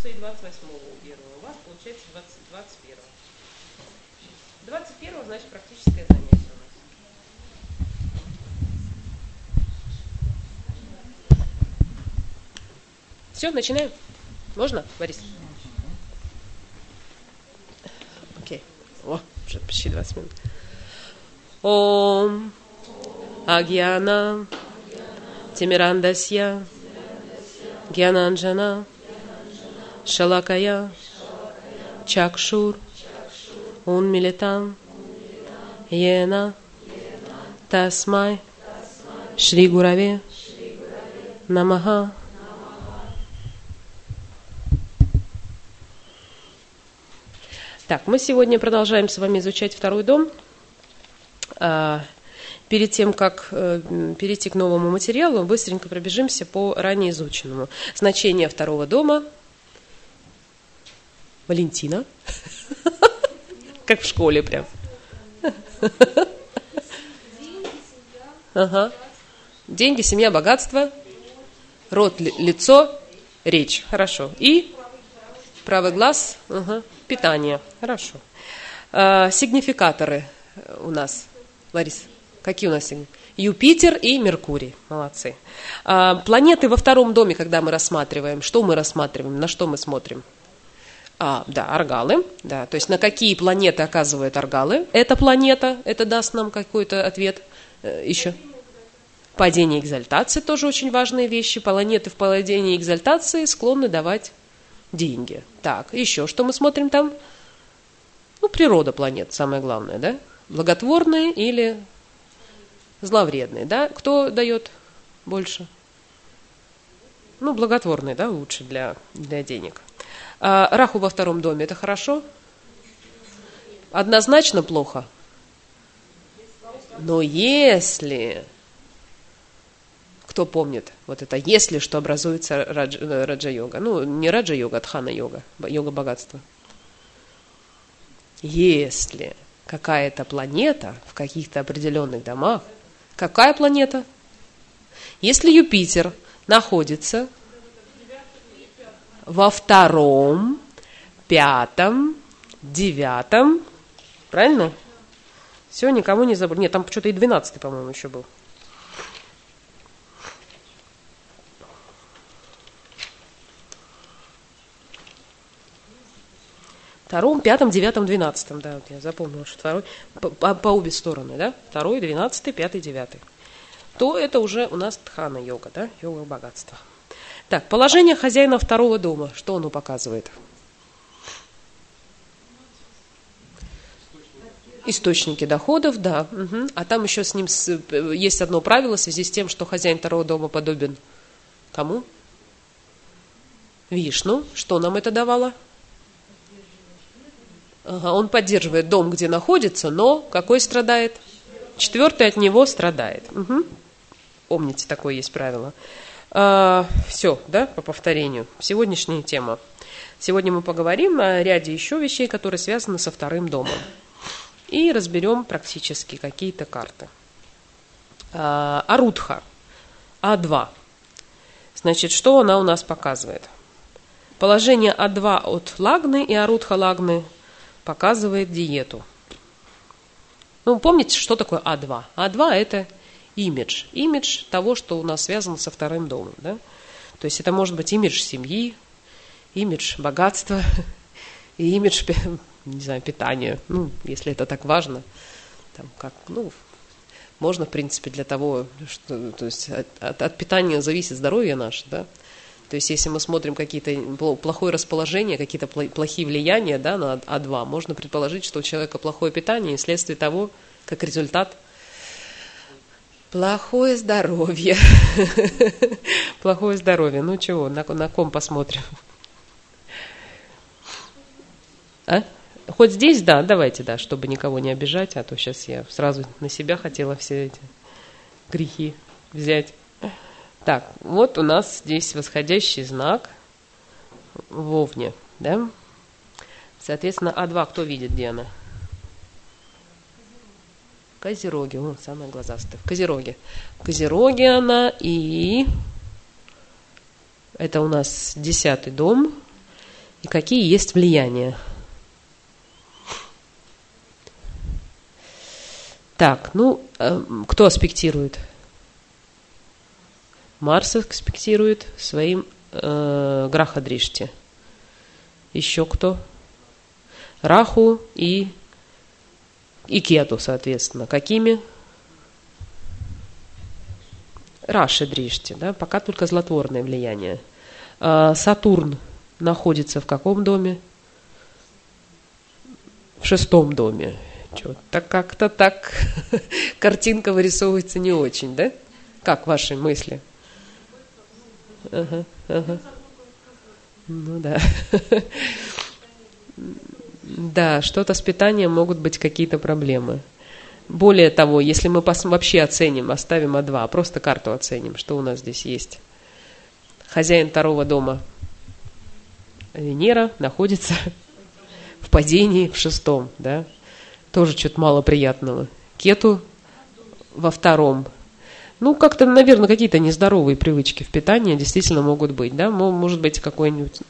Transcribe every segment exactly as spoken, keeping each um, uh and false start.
и двадцать восьмого у первого. У вас получается двадцать первого. двадцать первого, значит, практическое занятие у нас. Все, начинаем? Можно, Борис? Окей. О, уже почти двадцать минут. Ом Агьяна Тимирандасья Гьянанджана Шалакая Чакшур Унмилитам Йена Тасмай Шри Гураве Намаха. Так, мы сегодня продолжаем с вами изучать второй дом. Перед тем, как перейти к новому материалу, быстренько пробежимся по ранее изученному. Значение второго дома. Валентина. Как в школе прям. Ага. Деньги, семья, богатство. Род, лицо, речь. Хорошо. И правый глаз. Ага. Питание. Хорошо. А, сигнификаторы у нас. Ларис, какие у нас сигнификаторы? Юпитер и Меркурий. Молодцы. А, планеты во втором доме, когда мы рассматриваем, что мы рассматриваем, на что мы смотрим? А, да, аргалы. Да, то есть на какие планеты оказывают аргалы? Эта планета, это даст нам какой-то ответ. Еще. Падение экзальтации, тоже очень важные вещи. Планеты в падении экзальтации склонны давать деньги. Так, еще что мы смотрим там? Ну, природа планет, самое главное, да? Благотворные или зловредные, да? Кто дает больше? Ну, благотворные, да, лучше для, для денег. А Раху во втором доме, это хорошо? Однозначно плохо? Но если... Кто помнит вот это «если», что образуется радж, раджа-йога? Ну, не раджа-йога, а дхана-йога, йога богатства. Если какая-то планета в каких-то определенных домах, какая планета? Если Юпитер находится во втором, пятом, девятом, правильно? Все, никому не забыл. Нет, там что-то и двенадцатый, по-моему, еще был. Втором, пятом, девятом, двенадцатом, да, вот я запомнила, что второй, по, по, по обе стороны, да, второй, двенадцатый, пятый, девятый. То это уже у нас дхана-йога, да, йога богатства. Так, положение хозяина второго дома, что оно показывает? Источники доходов, да. Угу. А там еще с ним с, есть одно правило в связи с тем, что хозяин второго дома подобен кому? Вишну. Что нам это давало? Ага, он поддерживает дом, где находится, но какой страдает? Четвертый от него страдает. Угу. Помните, такое есть правило. А, все, да, по повторению. Сегодняшняя тема. Сегодня мы поговорим о ряде еще вещей, которые связаны со вторым домом. И разберем практически какие-то карты. А, Арудха. А два. Значит, что она у нас показывает? Положение А два от Лагны и Арудха Лагны показывает диету. Ну, помните, что такое А два? А два это имидж. Имидж того, что у нас связано со вторым домом. Да? То есть это может быть имидж семьи, имидж богатства и имидж, не знаю, питания. Ну, если это так важно. Там, как, ну, можно, в принципе, для того, что то есть от, от, от питания зависит здоровье наше, да? То есть, если мы смотрим какие-то плохое расположение, какие-то плохие влияния, да, на А два, можно предположить, что у человека плохое питание, и вследствие того, как результат, плохое здоровье. Плохое здоровье. Ну чего, на, на ком посмотрим? А? Хоть здесь, да, давайте, да, чтобы никого не обижать, а то сейчас я сразу на себя хотела все эти грехи взять. Так, вот у нас здесь восходящий знак в Овне, да? Соответственно, А два кто видит, где она? Козероги, о, самая глазастая. В Козероге. В Козероге она, и это у нас десятый дом. и какие есть влияния. Так, ну, кто аспектирует? Марс аспектирует своим э, Граха-Дришти. Еще кто? Раху и, и Кету, соответственно. Какими? Раши-Дришти, да, пока только злотворное влияние. А Сатурн находится в каком доме? В шестом доме. Что-то как-то так картинка вырисовывается не очень, да? Как ваши мысли? Ага, ага. Ну да. Да, что-то с питанием могут быть какие-то проблемы. Более того, если мы вообще оценим, оставим А два, просто карту оценим, что у нас здесь есть. Хозяин второго дома Венера находится в падении в шестом, да? Тоже что-то мало приятного. Кету во втором. Ну, как-то, наверное, какие-то нездоровые привычки в питании действительно могут быть, да? Может быть, какой-нибудь...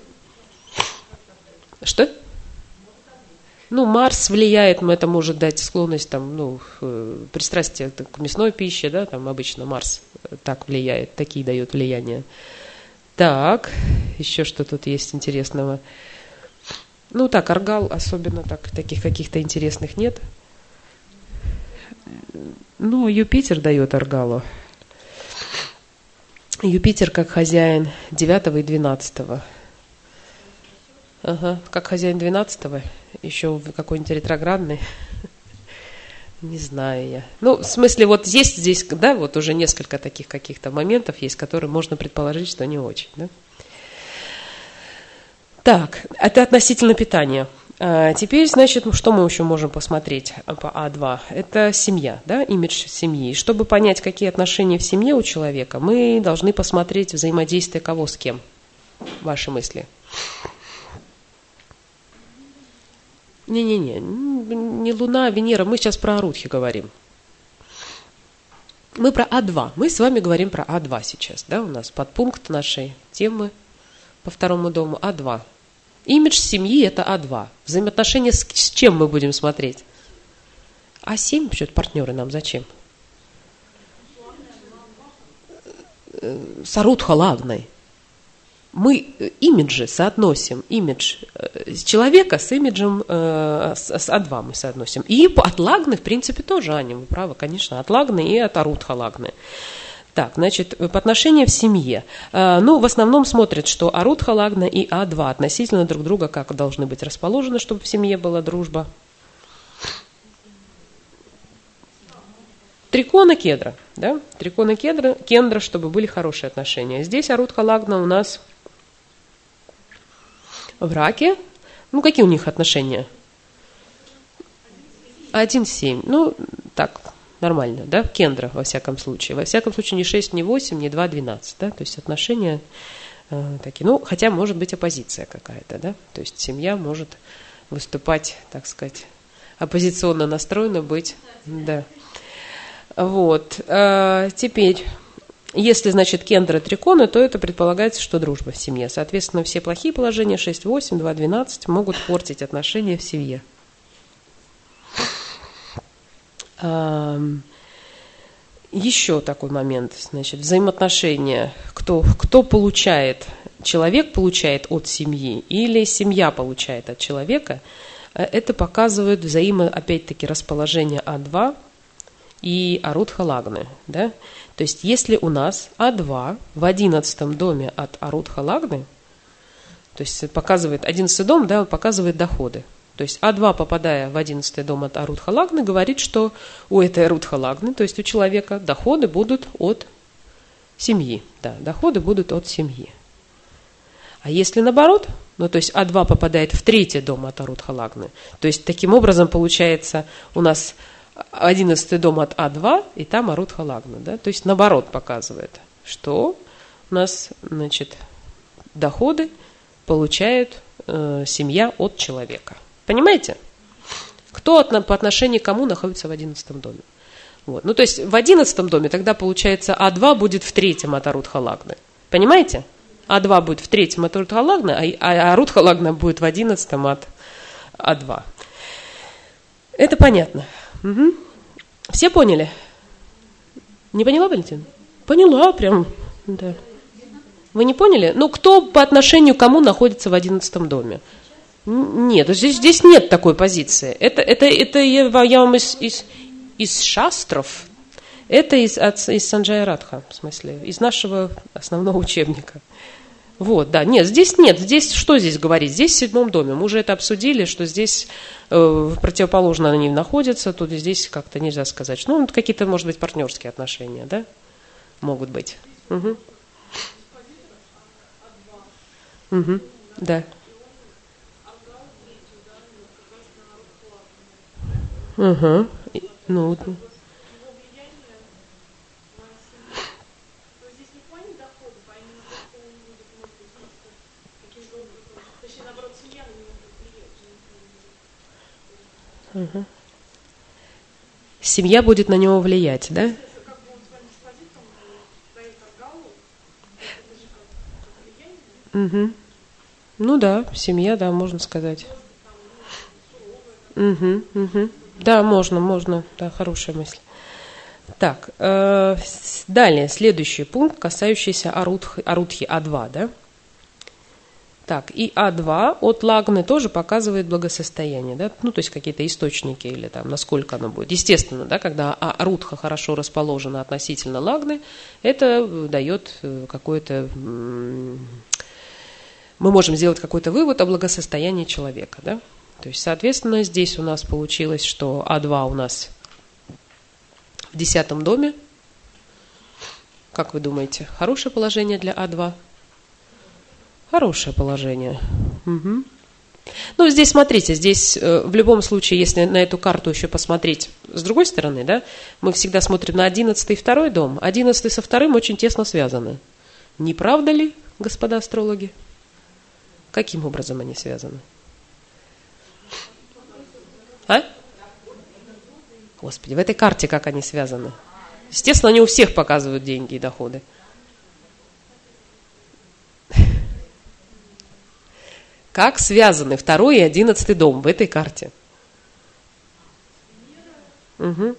Что? Ну, Марс влияет, это может дать склонность, там, ну, пристрастие к мясной пище, да, там обычно Марс так влияет, такие дает влияния. Так, еще что тут есть интересного? Ну, так, Аргал особенно так, таких каких-то интересных нет. Ну, Юпитер дает Аргалу. Юпитер как хозяин девятого и двенадцатого. Ага, как хозяин двенадцатого, еще какой-нибудь ретроградный. Не знаю я. Ну, в смысле, вот есть здесь, да, вот уже несколько таких каких-то моментов есть, которые можно предположить, что не очень, да. Так, это относительно питания. А теперь, значит, что мы еще можем посмотреть по А два? Это семья, да, имидж семьи. Чтобы понять, какие отношения в семье у человека, мы должны посмотреть взаимодействие кого с кем. Ваши мысли. Не-не-не, не Луна, а Венера. Мы сейчас про Арудхи говорим. Мы про А два. Мы с вами говорим про А два сейчас, да, у нас подпункт нашей темы по второму дому А два. Имидж семьи – это А два. Взаимоотношения с, с чем мы будем смотреть? А семь, что-то партнеры нам зачем? С Арудха Лагной. Мы имиджи соотносим, имидж человека с имиджем э, с, с А два мы соотносим. И от Лагны, в принципе, тоже, Аня, вы правы, конечно, от Лагны и от Арудха Лагны. Так, значит, по отношению в семье. Э, ну, в основном смотрят, что Арудха Лагна и А два относительно друг друга как должны быть расположены, чтобы в семье была дружба. Трикона кедра, да? Трикона кедра, кендра, чтобы были хорошие отношения. Здесь Арудха Лагна у нас в раке. Ну, какие у них отношения? один семь. Ну, так, нормально, да? Кендра, во всяком случае. Во всяком случае, не шесть, не восемь, не два, двенадцать, да? То есть отношения э, такие. Ну, хотя может быть оппозиция какая-то, да? То есть семья может выступать, так сказать, оппозиционно настроена быть, да. Вот. А теперь, если, значит, кендра трикона, то это предполагается, что дружба в семье. Соответственно, все плохие положения шесть, восемь, два, двенадцать могут портить отношения в семье. А, еще такой момент, значит, взаимоотношения. Кто, кто получает? Человек получает от семьи или семья получает от человека? Это показывает взаимо, опять-таки, расположение А два и Арудха Лагны, да? То есть, если у нас А два в одиннадцатом доме от Арудха Лагны, то есть показывает одиннадцатый дом, да, показывает доходы. То есть А два, попадая в одиннадцатый дом от Арудха Лагны, говорит, что у этой Арудха Лагны, то есть у человека, доходы будут от семьи, да, доходы будут от семьи. А если наоборот, ну то есть А два попадает в третий дом от Арудха Лагны, то есть таким образом получается у нас одиннадцатый дом от А два, и там Арудха Лагна, да, то есть наоборот показывает, что у нас, значит, доходы получает э, семья от человека. Понимаете? Кто от, по отношению к кому находится в одиннадцатом доме? Вот. Ну, то есть в одиннадцатом доме тогда получается А два будет в третьем от Арудха Лагны. Понимаете? А два будет в третьем от Рутха Лагна, а, а Рутха Лагна будет в одиннадцатом от А два. Это понятно. Угу. Все поняли? Не поняла, Валентина? Поняла, прям, да. Вы не поняли? Ну, кто по отношению к кому находится в одиннадцатом доме? Нет, здесь, здесь нет такой позиции. Это, это, это я, я вам из, из, из шастров, это из, от, из Санджая Радха, в смысле, из нашего основного учебника. Вот, да, нет, здесь нет, здесь что здесь говорить? Здесь в седьмом доме, мы уже это обсудили, что здесь э, противоположно они находятся, тут и здесь как-то нельзя сказать. Ну, какие-то, может быть, партнерские отношения, да, могут быть. Угу. Угу, да. Угу, ну... Угу. Семья будет на него влиять, да? Угу. Ну да, семья, да, можно сказать. Угу, угу. Да, можно, можно, да, хорошая мысль. Так, э, далее, следующий пункт, касающийся Арутхи, Арутхи А два, да? Так, и А два от Лагны тоже показывает благосостояние, да, ну, то есть какие-то источники или там, насколько оно будет. Естественно, да, когда Арутха хорошо расположена относительно Лагны, это дает какое-то, мы можем сделать какой-то вывод о благосостоянии человека, да. То есть, соответственно, здесь у нас получилось, что А два у нас в десятом доме. Как вы думаете, хорошее положение для А два? Хорошее положение. Угу. Ну, здесь, смотрите, здесь э, в любом случае, если на эту карту еще посмотреть с другой стороны, да, мы всегда смотрим на одиннадцатый и второй дом. Одиннадцатый со вторым очень тесно связаны. Не правда ли, господа астрологи? Каким образом они связаны? А? Господи, в этой карте как они связаны? Естественно, они у всех показывают деньги и доходы. Как связаны второй и одиннадцатый дом в этой карте? Угу.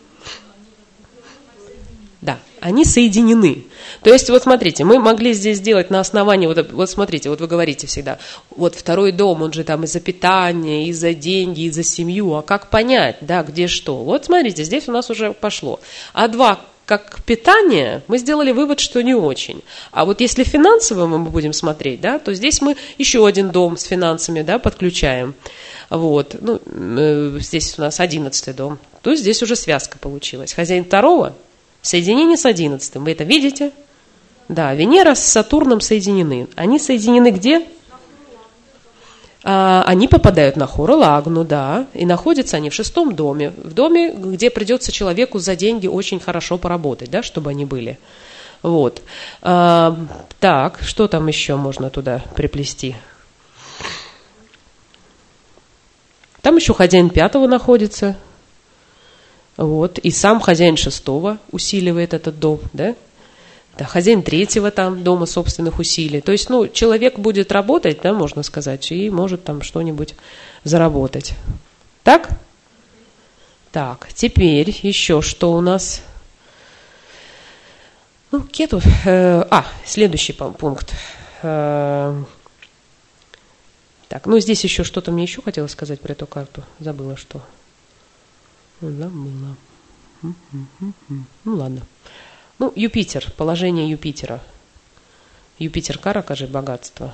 Да, они соединены. То есть, вот смотрите, мы могли здесь сделать на основании, вот, вот смотрите, вот вы говорите всегда, вот второй дом, он же там и за питание, и за деньги, и за семью, а как понять, да, где что? Вот смотрите, здесь у нас уже пошло. А два как питание, мы сделали вывод, что не очень. А вот если финансово мы будем смотреть, да, то здесь мы еще один дом с финансами, да, подключаем. Вот, ну, э, здесь у нас одиннадцатый дом, то есть здесь уже связка получилась. Хозяин второго, соединение с одиннадцатым, вы это видите? Да, Венера с Сатурном соединены. Они соединены где? А, они попадают на Хора Лагну, да, и находятся они в шестом доме, в доме, где придется человеку за деньги очень хорошо поработать, да, чтобы они были. Вот. А, так, что там еще можно туда приплести? Там еще хозяин пятого находится, вот, и сам хозяин шестого усиливает этот дом, да. Да, хозяин третьего там дома собственных усилий. То есть, ну, человек будет работать, да, можно сказать, и может там что-нибудь заработать. Так? Так, теперь еще что у нас? Ну, кету. Э, а, следующий пункт. Э, так, ну, здесь еще что-то мне еще хотелось сказать про эту карту. Забыла, что. Забыла. Ну, ладно. Ну, Юпитер, положение Юпитера. Юпитер Карака же богатство.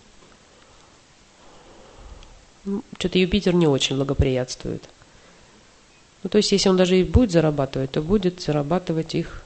Ну, что-то Юпитер не очень благоприятствует. Ну, то есть, если он даже и будет зарабатывать, то будет зарабатывать их.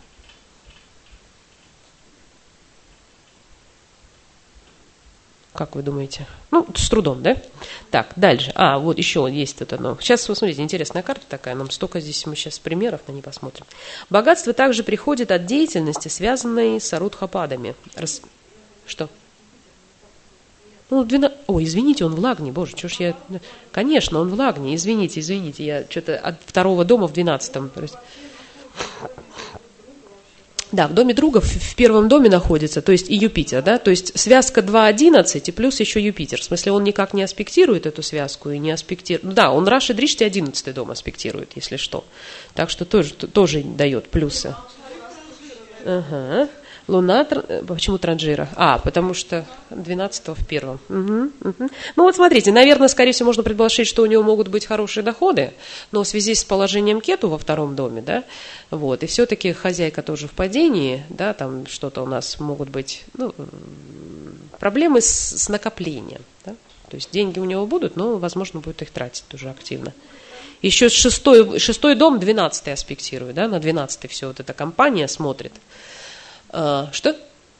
Как вы думаете? Ну, с трудом, да? Так, дальше. А, вот еще есть это. Ну, сейчас, посмотрите, интересная карта такая. Нам столько здесь, мы сейчас примеров на ней посмотрим. Богатство также приходит от деятельности, связанной с арудхападами. Рас... Что? Ну, двенадцать... Ой, извините, он в Лагне, боже, что ж я... Конечно, он в Лагне, извините, извините, я что-то от второго дома в двенадцатом. Да, в доме друга в, в первом доме находится, то есть и Юпитер, да, то есть связка два одиннадцать и плюс еще Юпитер. В смысле, он никак не аспектирует эту связку и не аспектирует. Ну, да, он Раши Дришти одиннадцатый дом аспектирует, если что. Так что тоже, тоже дает плюсы. Ага. Луна, почему Транжира? А, потому что двенадцатого в первом. Угу, угу. Ну вот смотрите, наверное, скорее всего, можно предположить, что у него могут быть хорошие доходы, но в связи с положением Кету во втором доме, да, вот, и все-таки хозяйка тоже в падении, да, там что-то у нас могут быть, ну, проблемы с, с накоплением, да? То есть деньги у него будут, но, возможно, будет их тратить тоже активно. Еще шестой, шестой дом двенадцатый аспектирует, да, на двенадцатый все вот эта компания смотрит. А, что?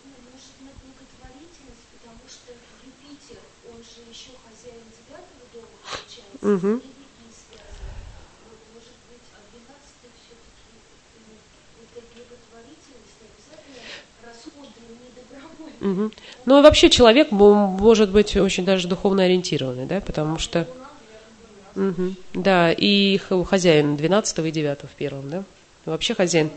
Угу. Угу. Ну и вообще человек может быть очень даже духовно ориентированный, да, потому что угу. Да, и хозяин двенадцатого и девятого в первом, да. Вообще хозяин.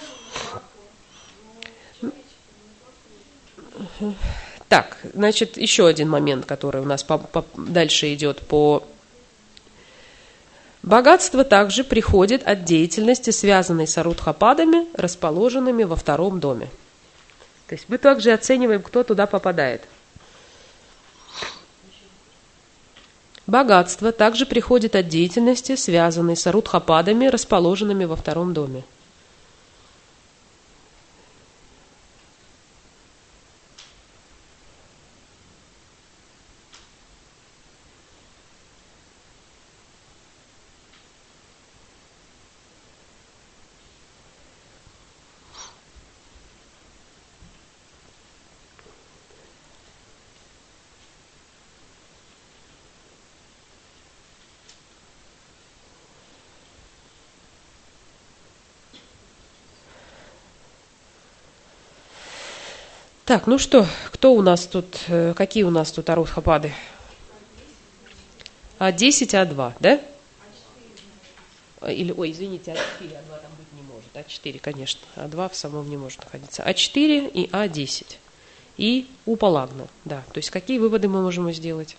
Так, значит, еще один момент, который у нас по, по, дальше идет по... Богатство также приходит от деятельности, связанной с арудхападами, расположенными во втором доме. То есть мы также оцениваем, кто туда попадает. Богатство также приходит от деятельности, связанной с арудхападами, расположенными во втором доме. Так, ну что, кто у нас тут, какие у нас тут арудхапады? А десять, А два, да? Или, ой, извините, А четыре, А два там быть не может. А четыре, конечно, А два в самом не может находиться. А четыре и А десять. И Упалагна, да. То есть какие выводы мы можем сделать?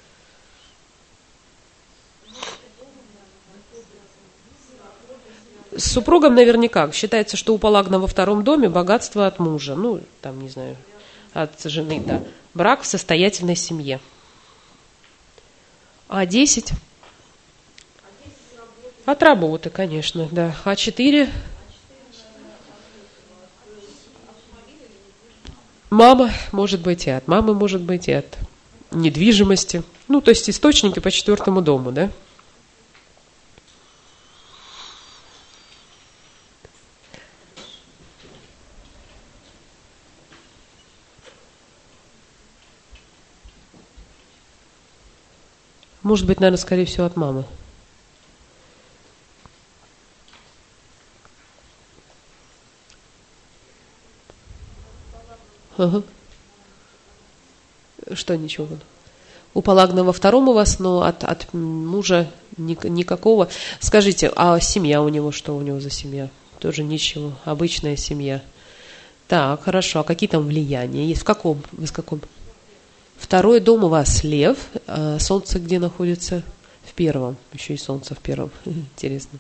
С супругом наверняка. Считается, что Упалагна во втором доме, богатство от мужа. Ну, там, не знаю, от жены, да. Брак в состоятельной семье. А десять? От работы, конечно, да. А четыре? Мама, может быть, и от мамы, может быть, и от недвижимости. Ну, то есть источники по четвертому дому, да? Может быть, наверное, скорее всего, от мамы. Ага. Что ничего? Упалагна во втором у вас, но от, от мужа ни, никакого. Скажите, а семья у него, что у него за семья? Тоже ничего, обычная семья. Так, хорошо. А какие там влияния есть? В каком? В каком? Второй дом у вас Лев. А солнце где находится? В первом. Еще и солнце в первом. Интересно.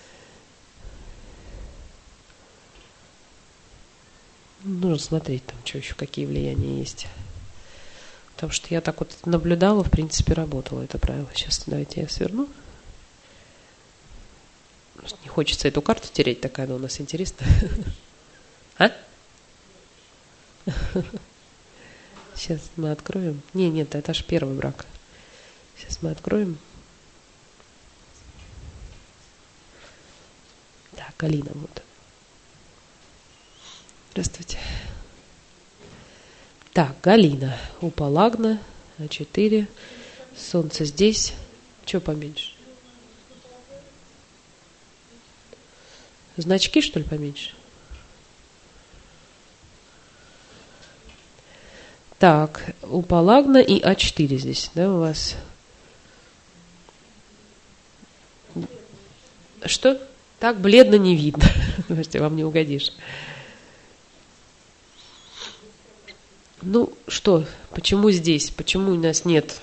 Нужно смотреть, там что еще, какие влияния есть. Потому что я так вот наблюдала, в принципе, работала это правило. Сейчас давайте я сверну. Не хочется эту карту тереть, такая она у нас интересная. А? Сейчас мы откроем. Не, нет, это аж первый брак. Сейчас мы откроем. Так, Галина вот. Здравствуйте. Так, Галина. Упалагна. А четыре. Солнце здесь. Что поменьше? Значки, что ли, поменьше? Так, Упалагна и А четыре здесь, да, у вас? Что? Так бледно не видно. Слушайте, вам не угодишь. Ну что, почему здесь? Почему у нас нет?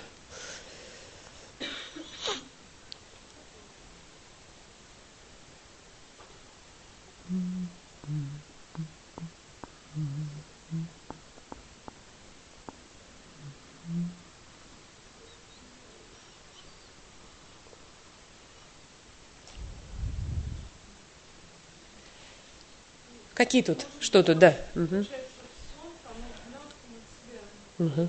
Какие тут? Что тут, да? Угу. Угу.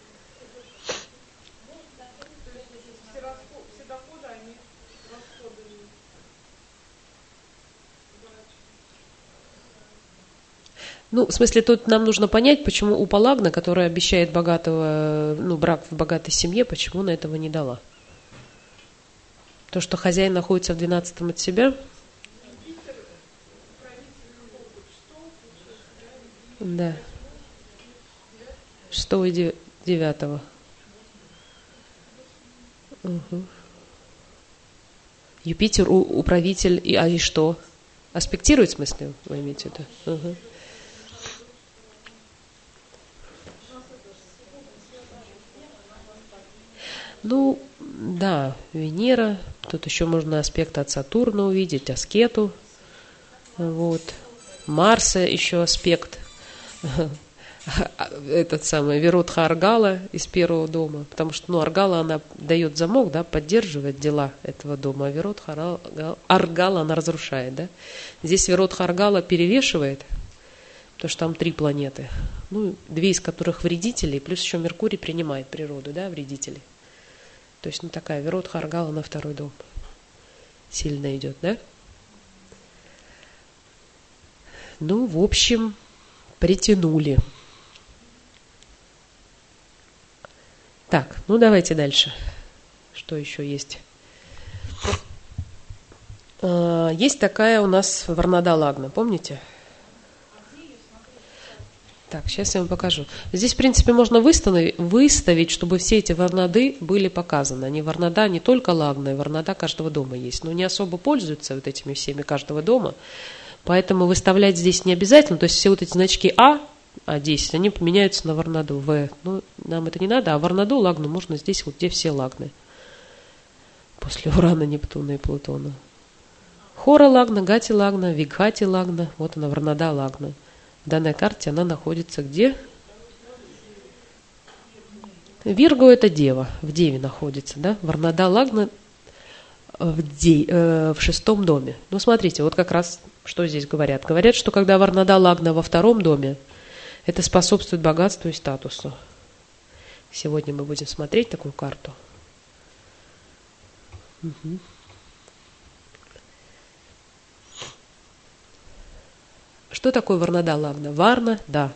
Ну, в смысле, тут нам нужно понять, почему у Палагна, которая обещает богатого, ну, брак в богатой семье, почему она этого не дала? То, что хозяин находится в двенадцатом от себя? Да. Шестого и девятого. Угу. Юпитер у, управитель, и, а и что? Аспектирует, в смысле, вы имеете в виду? Угу. Ну, да, Венера. Тут еще можно аспект от Сатурна увидеть, аскету. Вот. Марса еще аспект. Этот самый Вирудха Аргала из первого дома. Потому что, ну, Аргала, она дает замок, да, поддерживает дела этого дома, а Вирудха Аргала, она разрушает, да. Здесь Вирудха Аргала перевешивает, потому что там три планеты. Ну, две из которых вредители, плюс еще Меркурий принимает природу, да, вредителей. То есть, ну, такая Вирудха Аргала на второй дом сильно идет, да? Ну, в общем, притянули. Так, ну давайте дальше. Что еще есть? А, есть такая у нас Варнада Лагна, помните? Так, сейчас я вам покажу. Здесь, в принципе, можно выставить, выставить, чтобы все эти варнады были показаны. Они варнада не только Лагна, и варнада каждого дома есть. Но не особо пользуются вот этими всеми каждого дома. Поэтому выставлять здесь не обязательно. То есть все вот эти значки А, А десять, они поменяются на варнаду В. Ну, нам это не надо. А варнаду Лагну можно здесь, вот где все Лагны. После Урана, Нептуна и Плутона. Хора Лагна, Гати Лагна, Вигхати Лагна. Вот она, варнада Лагна. В данной карте она находится где? Вирго это Дева, в Деве находится, да? Варнада Лагна в, де, э, в шестом доме. Ну, смотрите, вот как раз что здесь говорят. Говорят, что когда Варнада Лагна во втором доме, это способствует богатству и статусу. Сегодня мы будем смотреть такую карту. Угу. Что такое Варнада Лагна? Варна, да.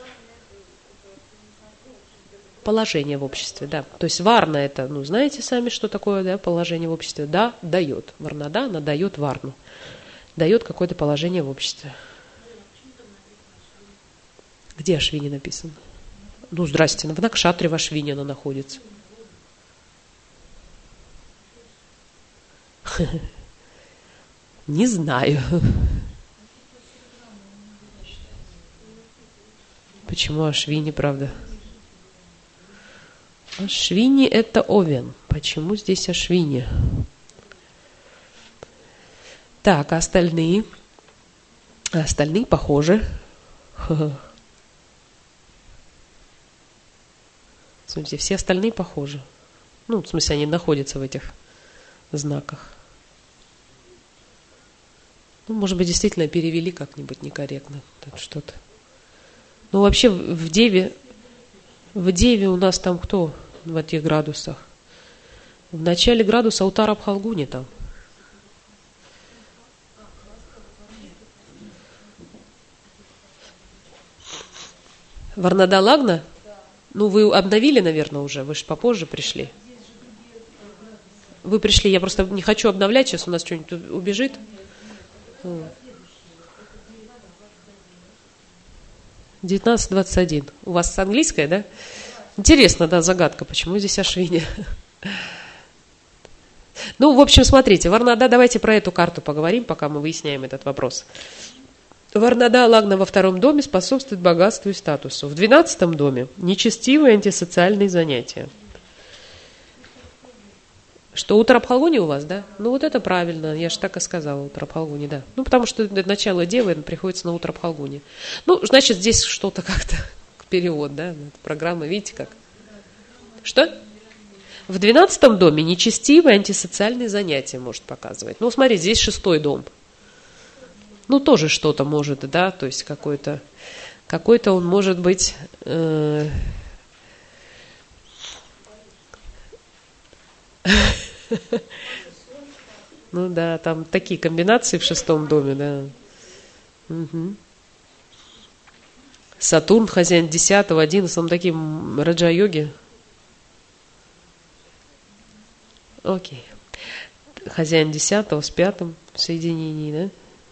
Положение в обществе, да. То есть Варна это, ну, знаете сами, что такое, да, положение в обществе? Да, дает. Варнада, она дает Варну. Дает какое-то положение в обществе. Где Ашвини написано? Ну, здрасте, в Накшатре в Ашвини она находится. Не знаю. Почему Ашвини, правда? Ашвини это Овен. Почему здесь Ашвини? Так, а остальные? А остальные похожи. Смотрите, все остальные похожи. Ну, в смысле, они находятся в этих знаках. Ну, может быть, действительно перевели как-нибудь некорректно. Так что-то. Ну, вообще, в Деве, в Деве у нас там кто в этих градусах? В начале градуса Утара Пхалгуни там. Варнада Лагна? Ну, вы обновили, наверное, уже. Вы же попозже пришли. Вы пришли, я просто не хочу обновлять, сейчас у нас что-нибудь убежит. девятнадцать двадцать один. У вас английская, да? Интересно, да, загадка, почему здесь Ашвини? Ну, в общем, смотрите, Варнада, давайте про эту карту поговорим, пока мы выясняем этот вопрос. Варнада Лагна во втором доме способствует богатству и статусу. В двенадцатом доме нечестивые антисоциальные занятия. Что, утро Пхалгуни у вас, да? Ну, вот это правильно, я же так и сказала, утро Пхалгуни, да. Ну, потому что начало девы приходится на утро Пхалгуни. Ну, значит, здесь что-то как-то, перевод, да, программа, видите как? Что? В двенадцатом доме нечестивые антисоциальные занятия может показывать. Ну, смотри, здесь шестой дом. Ну, тоже что-то может, да, то есть какой-то, какой-то он может быть... Э- Ну да, там такие комбинации в шестом доме, да. Угу. Сатурн, хозяин десятого, одиннадцатого, такие раджа-йоги. Окей. Хозяин десятого с пятым в соединении, да?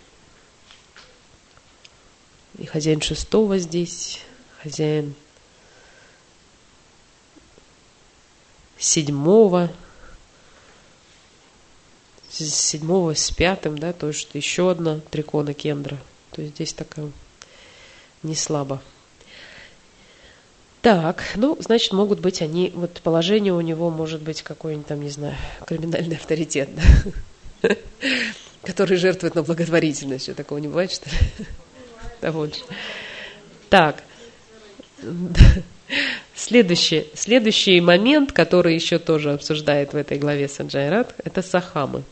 И хозяин шестого здесь, хозяин седьмого. С седьмого с пятым, да, то есть еще одна трикона кендра. То есть здесь такая не слабо. Так, ну, значит, могут быть они, вот положение у него может быть какой-нибудь там, не знаю, криминальный авторитет, да? Который жертвует на благотворительность. Что, такого не бывает, что ли? Да, больше. Так. Следующий, следующий момент, который еще тоже обсуждает в этой главе Санджай Рат, это сахамы.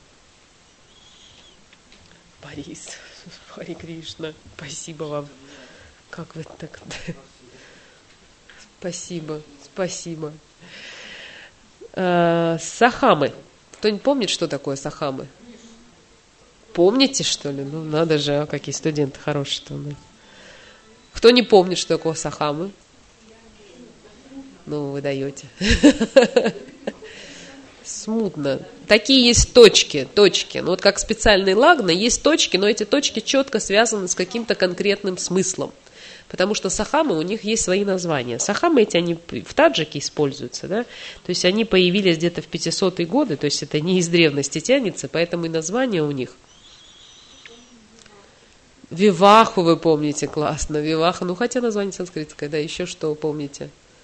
Борис, Хари Кришна, спасибо вам. Как вы так... Спасибо, спасибо. А, сахамы. Кто-нибудь помнит, что такое сахамы? Помните, что ли? Ну, надо же, а какие студенты хорошие-то. Ну. Кто не помнит, что такое сахамы? Ну, вы даете. Смутно. Такие есть точки, точки. Ну, вот как специальный лагна, есть точки, но эти точки четко связаны с каким-то конкретным смыслом. Потому что сахамы, у них есть свои названия. Сахамы эти, они в таджике используются, да? То есть они появились где-то в пятисотые годы, то есть это не из древности тянется, поэтому и название у них. Виваху вы помните, классно, Виваха. Ну, хотя название санскритское, да, еще что помните?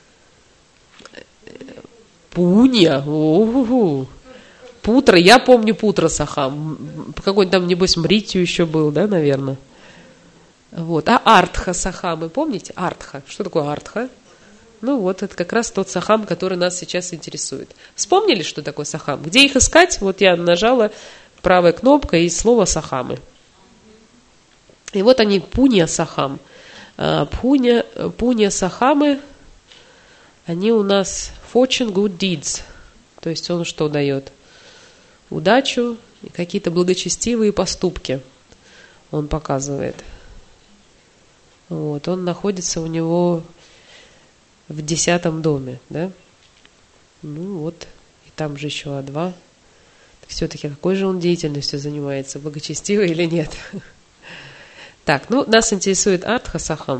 Пунья, о-о-о. Путра, я помню Путра Сахам. Какой-нибудь там, небось, Мритью еще был, да, наверное? Вот. А Артха Сахам, вы помните? Артха. Что такое Артха? Ну вот, это как раз тот Сахам, который нас сейчас интересует. Вспомнили, что такое Сахам? Где их искать? Вот я нажала правой кнопкой и слово Сахамы. И вот они, Пунья Сахам. Пунья, Пунья Сахамы, они у нас fortune good deeds. То есть он что дает? Удачу и какие-то благочестивые поступки он показывает. Вот, он находится у него в десятом доме, да? Ну вот, и там же еще А2. Все-таки какой же он деятельностью занимается, благочестивой или нет? Так, ну, нас интересует Артха Сахам.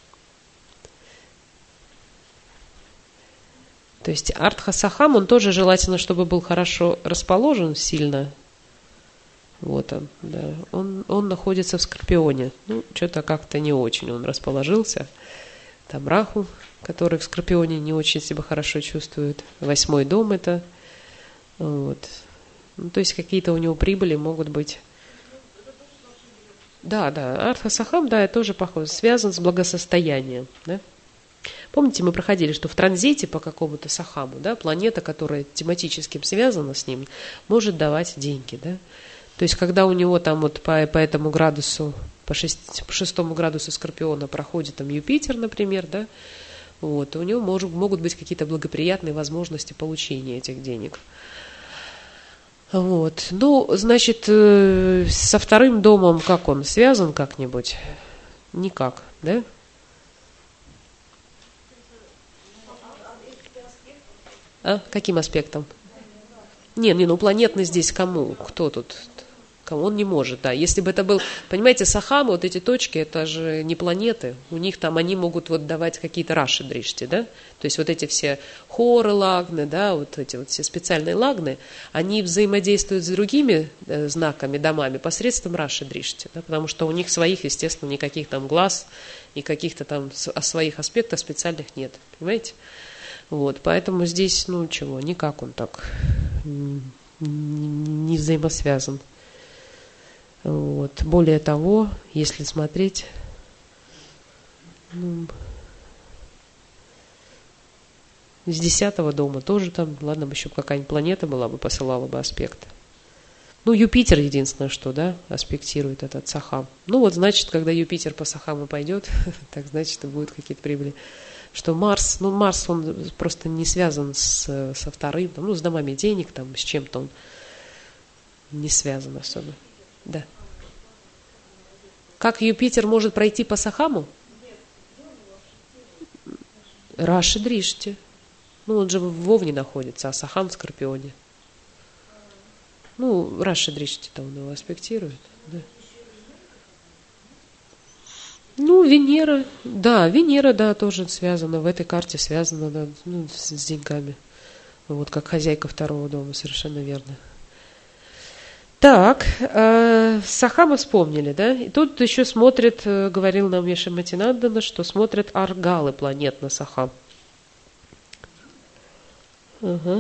То есть Артха Сахам, он тоже желательно, чтобы был хорошо расположен сильно. Вот он, да. Он, он находится в Скорпионе. Ну, что-то как-то не очень он расположился. Там Раху, который в Скорпионе не очень себя хорошо чувствует. Восьмой дом это. Вот. Ну, то есть какие-то у него прибыли могут быть. Да, да, Артха Сахам, да, это тоже похоже, связан с благосостоянием, да. Помните, мы проходили, что в транзите по какому-то Сахаму, да, планета, которая тематически связана с ним, может давать деньги, да. То есть, когда у него там вот по, по этому градусу, по, шесть, по шестому градусу Скорпиона проходит там Юпитер, например, да, вот, у него может, могут быть какие-то благоприятные возможности получения этих денег. Вот, ну, значит, э, со вторым домом как он, связан как-нибудь? Никак, да? А? Каким аспектом? Не, не, ну планетный здесь кому? Кто тут? Он не может, да. Если бы это был, понимаете, Сахам, вот эти точки, это же не планеты. У них там, они могут вот давать какие-то раши дришти, да. То есть вот эти все хоры лагны, да, вот эти вот все специальные лагны, они взаимодействуют с другими э, знаками, домами посредством раши дришти, да, потому что у них своих, естественно, никаких там глаз и каких-то там своих аспектов специальных нет, понимаете? Вот, поэтому здесь, ну, чего, никак он так не взаимосвязан. Вот. Более того, если смотреть, ну, с десятого дома тоже там, ладно бы еще какая-нибудь планета была бы, посылала бы аспект. Ну, Юпитер единственное, что, да, аспектирует этот Сахам. Ну, вот, значит, когда Юпитер по Сахаму пойдет, так, значит, и будут какие-то прибыли. Что Марс, ну, Марс, он просто не связан с, со вторым, там, ну, с домами денег, там, с чем-то он не связан особо. Да. Как Юпитер может пройти по Сахаму? Раши Дришти. Ну, он же в Овне находится, а Сахам в Скорпионе. Ну, Раши Дришти-то он его аспектирует. Да. Ну, Венера, да, Венера, да, тоже связана, в этой карте связана, да, ну, с, с деньгами. Вот как хозяйка второго дома, совершенно верно. Так, э, Сахама вспомнили, да? И тут еще смотрит, э, говорил нам Меша Матинандана, что смотрят аргалы планет на Сахам. Ага.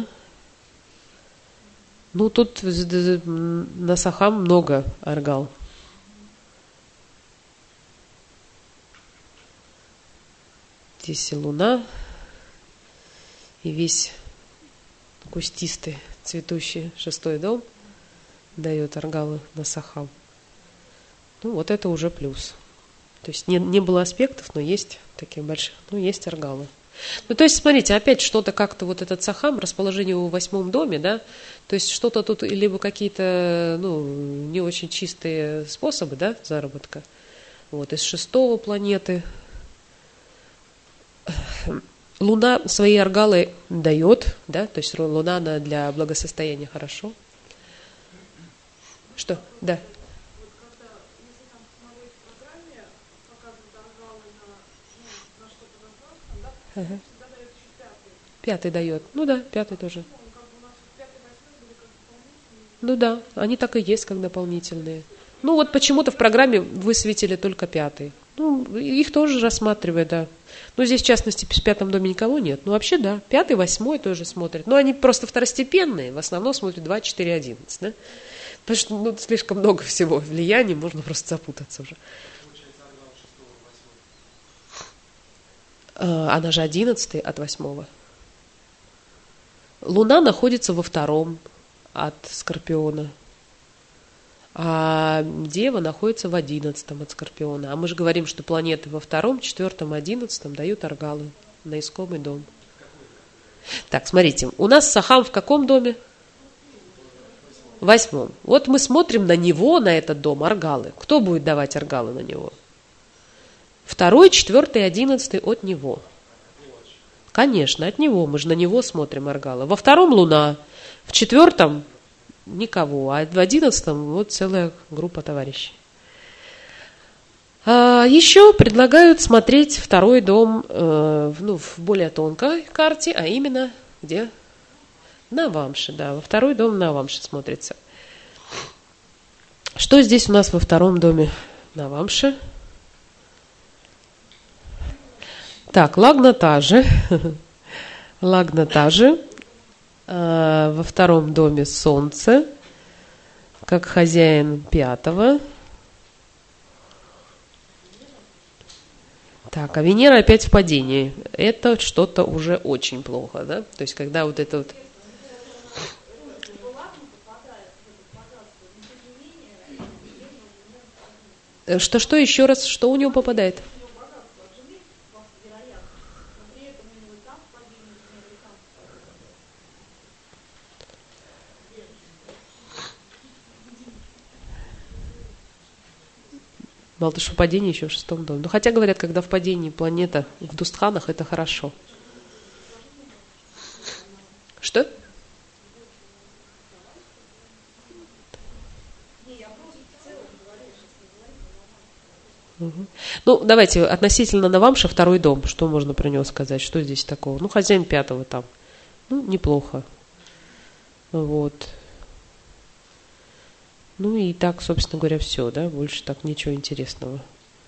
Ну, тут на Сахам много аргал. Здесь и Луна, и весь кустистый, цветущий шестой дом дает аргалы на Сахам. Ну, вот это уже плюс. То есть не, не было аспектов, но есть такие большие, ну, есть аргалы. Ну, то есть, смотрите, опять что-то как-то вот этот Сахам, расположение в восьмом доме, да, то есть что-то тут, либо какие-то, ну, не очень чистые способы, да, заработка. Вот, из шестого планеты. Луна свои аргалы дает, да, то есть Луна, она для благосостояния хорошо. Что? Да. Ага. Пятый дает. Ну да, пятый тоже. Ну да, они так и есть, как дополнительные. Ну вот почему-то в программе высветили только пятый. Ну, их тоже рассматривают, да. Ну, здесь, в частности, в пятом доме никого нет. Ну, вообще, да, пятый, восьмой тоже смотрят. Но они просто второстепенные, в основном смотрят два, четыре, одиннадцать, да. Потому что, ну, слишком много всего влияний, можно просто запутаться уже. А, она же одиннадцатый от восьмого. Луна находится во втором от Скорпиона. А Дева находится в одиннадцатом от Скорпиона. А мы же говорим, что планеты во втором, четвертом, одиннадцатом дают аргалы на искомый дом. Так, смотрите, у нас Сахам в каком доме? В восьмом. Вот мы смотрим на него, на этот дом, аргалы. Кто будет давать аргалы на него? Второй, четвертый, одиннадцатый от него. Конечно, от него. Мы же на него смотрим аргалы. Во втором Луна, в четвертом никого, а в одиннадцатом вот целая группа товарищей. А еще предлагают смотреть второй дом э, ну, в более тонкой карте, а именно где? На Вамше, да, во второй дом на Вамше смотрится. Что здесь у нас во втором доме на Вамше? Так, Лагна та же. Лагна та же. А, во втором доме Солнце, как хозяин пятого. Так, а Венера опять в падении. Это что-то уже очень плохо, да? То есть, когда вот это вот... Что-что еще раз? Что у него попадает? Мало того, что падение еще в шестом доме. Ну, хотя, говорят, когда в падении планета в Дустханах, это хорошо. Что? Угу. Ну, давайте относительно Навамши второй дом. Что можно про него сказать? Что здесь такого? Ну, хозяин пятого там. Ну, неплохо. Вот. Ну и так, собственно говоря, все, да? Больше так ничего интересного.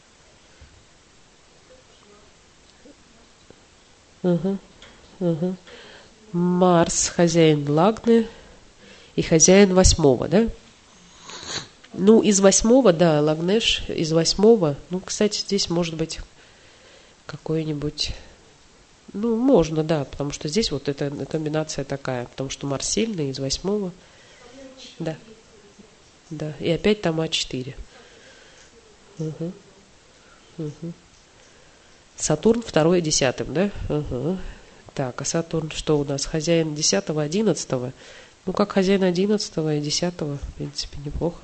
Угу. Угу. Марс, хозяин Лагны и хозяин восьмого, да? Ну, из восьмого, да, Лагнеш, из восьмого. Ну, кстати, здесь может быть какой-нибудь... Ну, можно, да, потому что здесь вот эта комбинация такая, потому что Марс сильный, из восьмого. Да. Да, и опять там А четыре. Угу. Угу. Сатурн второй десятым, да? Угу. Так, а Сатурн что у нас? Хозяин десятого, одиннадцатого? Ну, как хозяин одиннадцатого и десятого, в принципе, неплохо.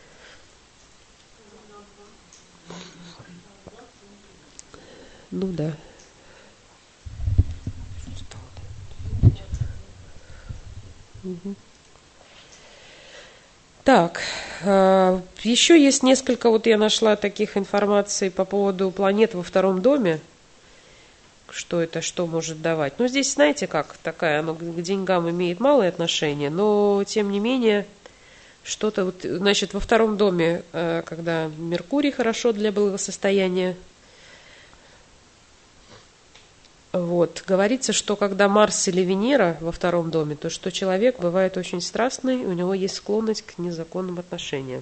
Ну, да. Угу. Так, э, еще есть несколько, вот я нашла таких информаций по поводу планет во втором доме. Что это, что может давать? Ну, здесь, знаете, как такая, оно к деньгам имеет малое отношение, но, тем не менее, что-то, вот, значит, во втором доме, э, когда Меркурий хорошо для благосостояния, вот, говорится, что когда Марс или Венера во втором доме, то что человек бывает очень страстный, у него есть склонность к незаконным отношениям.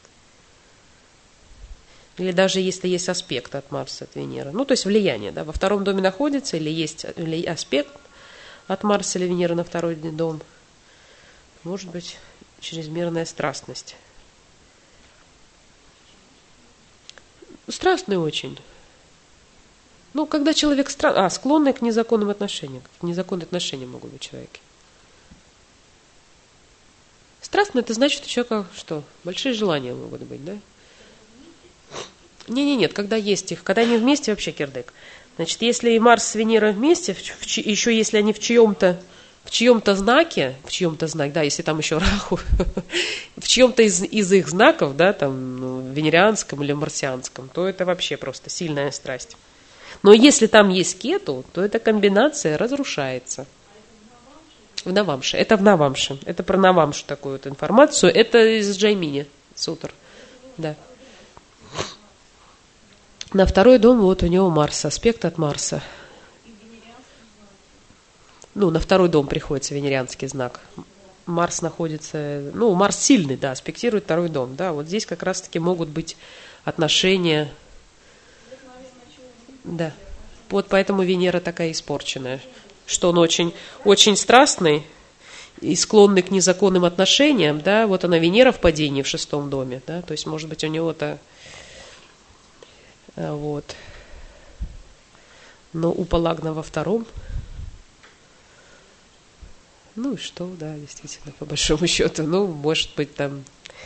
Или даже если есть аспект от Марса, от Венеры. Ну, то есть влияние, да, во втором доме находится, или есть аспект от Марса или Венеры на второй дом, может быть чрезмерная страстность. Страстный очень. Ну, когда человек стра... а, склонный к незаконным отношениям. Незаконные отношения могут быть у человека. Страстный — это значит, у человека что? Большие желания могут быть, да? Не-не, нет, когда есть их, когда они вместе, вообще кирдык. Значит, если и Марс с Венерой вместе, в, в, еще если они в чьем-то в чьем-то знаке, в чьем-то знаке, да, если там еще Раху, в чьем-то из, из их знаков, да, там, ну, венерианском или марсианском, то это вообще просто сильная страсть. Но если там есть Кету, то эта комбинация разрушается. В Навамше. Это в Навамше. Это про Навамшу такую вот информацию. Это из Джаймини Сутр. Да. На второй дом вот у него Марс, аспект от Марса. Ну, на второй дом приходится венерианский знак. Марс находится, ну, Марс сильный, да, аспектирует второй дом, да. Вот здесь как раз-таки могут быть отношения. Да. Вот поэтому Венера такая испорченная, что он очень, очень страстный и склонный к незаконным отношениям, да. Вот она Венера в падении в шестом доме, да. То есть, может быть, у него-то вот. Но у Палагна во втором. Ну и что, да, действительно, по большому счету. Ну, может быть, там...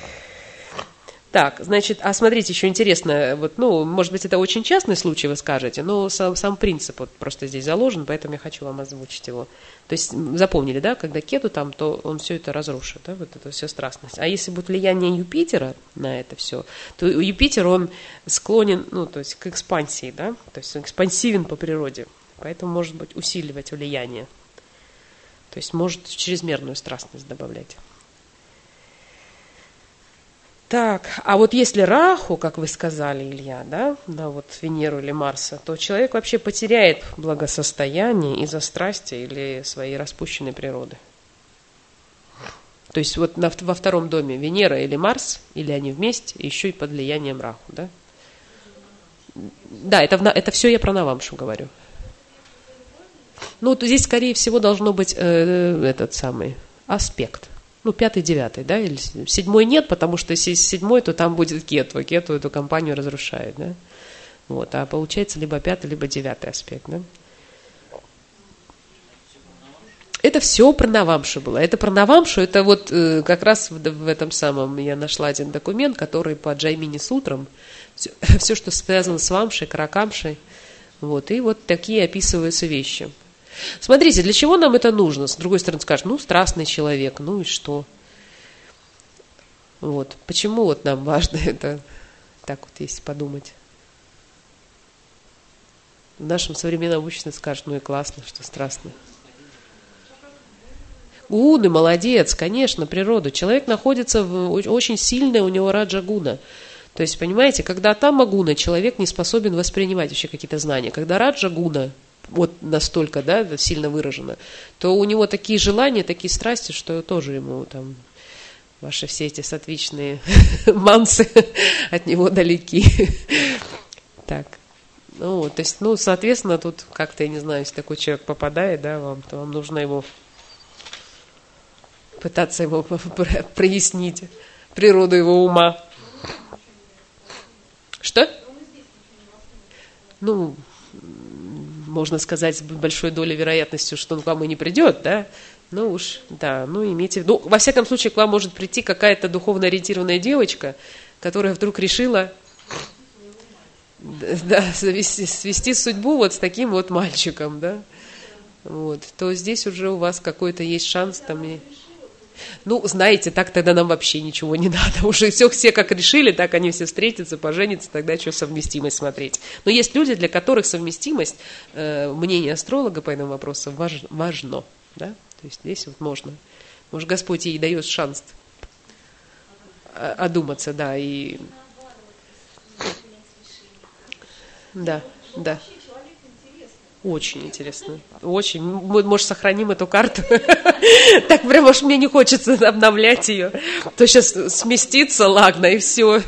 Так, значит, а смотрите, еще интересно, вот, ну, может быть, это очень частный случай, вы скажете, но сам, сам принцип вот просто здесь заложен, поэтому я хочу вам озвучить его. То есть, запомнили, да, когда Кету там, то он все это разрушит, да, вот это все страстность. А если будет влияние Юпитера на это все, то Юпитер, он склонен, ну, то есть, к экспансии, да, то есть, он экспансивен по природе, поэтому, может быть, усиливать влияние. То есть, может чрезмерную страстность добавлять. Так, а вот если Раху, как вы сказали, Илья, да, на вот Венеру или Марса, то человек вообще потеряет благосостояние из-за страсти или своей распущенной природы. То есть вот на, во втором доме Венера или Марс, или они вместе, еще и под влиянием Раху, да? Да, это, это все я про Навамшу говорю. Ну, то здесь, скорее всего, должно быть э, этот самый аспект. Ну, пятый, девятый, да, или седьмой нет, потому что если седьмой, то там будет Кету, Кету эту компанию разрушает, да. Вот, а получается либо пятый, либо девятый аспект, да. Это все про Навамшу было. Это про Навамшу, это вот э, как раз в, в этом самом, я нашла один документ, который по Джаймини Сутрам, все, все, что связано с Вамшей, Каракамшей, вот, и вот такие описываются вещи. Смотрите, для чего нам это нужно? С другой стороны, скажешь, ну, страстный человек, ну и что? Вот. Почему вот нам важно это, так вот, если подумать? В нашем современном обществе скажут, ну и классно, что страстно. Гуны, молодец, конечно, природа. Человек находится в очень сильной у него раджа гуна. То есть, понимаете, когда тама гуна, человек не способен воспринимать вообще какие-то знания. Когда раджа гуна, вот настолько, да, сильно выражено, то у него такие желания, такие страсти, что тоже ему там ваши все эти сатвичные мансы от него далеки. Так. Ну, то есть, ну, соответственно, тут как-то, я не знаю, если такой человек попадает, да, вам, то вам нужно его пытаться его прояснить, природу его ума. Что? Ну, можно сказать, с большой долей вероятностью, что он к вам и не придет, да? Ну уж, да, ну имейте в виду. Ну, во всяком случае, к вам может прийти какая-то духовно ориентированная девочка, которая вдруг решила да, свести, свести судьбу вот с таким вот мальчиком, да? Вот, то здесь уже у вас какой-то есть шанс там и... Ну, знаете, так тогда нам вообще ничего не надо. Уже все, все как решили, так они все встретятся, поженятся, тогда что совместимость смотреть. Но есть люди, для которых совместимость, э, мнение астролога по этому вопросу важ, важно. Да? То есть здесь вот можно. Может, Господь ей дает шанс одуматься, да, и... Да, да. Очень интересно. Очень. Мы, может, сохраним эту карту. Так прям уж мне не хочется обновлять ее. То сейчас сместится лагна и все.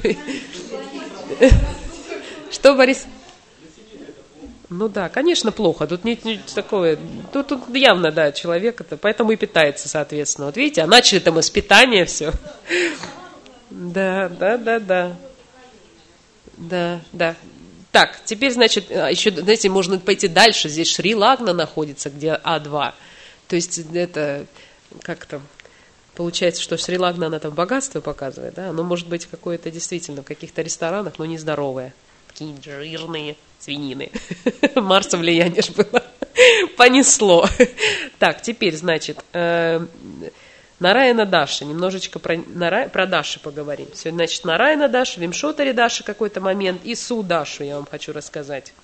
Что, Борис? Ну да, конечно, плохо. Тут нет такое. Тут, тут явно, да, человек это, поэтому и питается, соответственно. Вот видите, а начали там из питания все. Да, да, да, да. Да, да. Так, теперь, значит, еще, знаете, можно пойти дальше. Здесь Шри-Лагна находится, где А два. То есть это как-то получается, что Шри-Лагна, она там богатство показывает, да? Оно может быть какое-то действительно в каких-то ресторанах, но нездоровое. Такие жирные свинины. Марса влияние ж было. Понесло. Так, теперь, значит... Нараяна Даша, немножечко про, про Даши поговорим. Сегодня, значит, Нараяна Даша, Вимшотари Даша какой-то момент, и Су Дашу я вам хочу рассказать.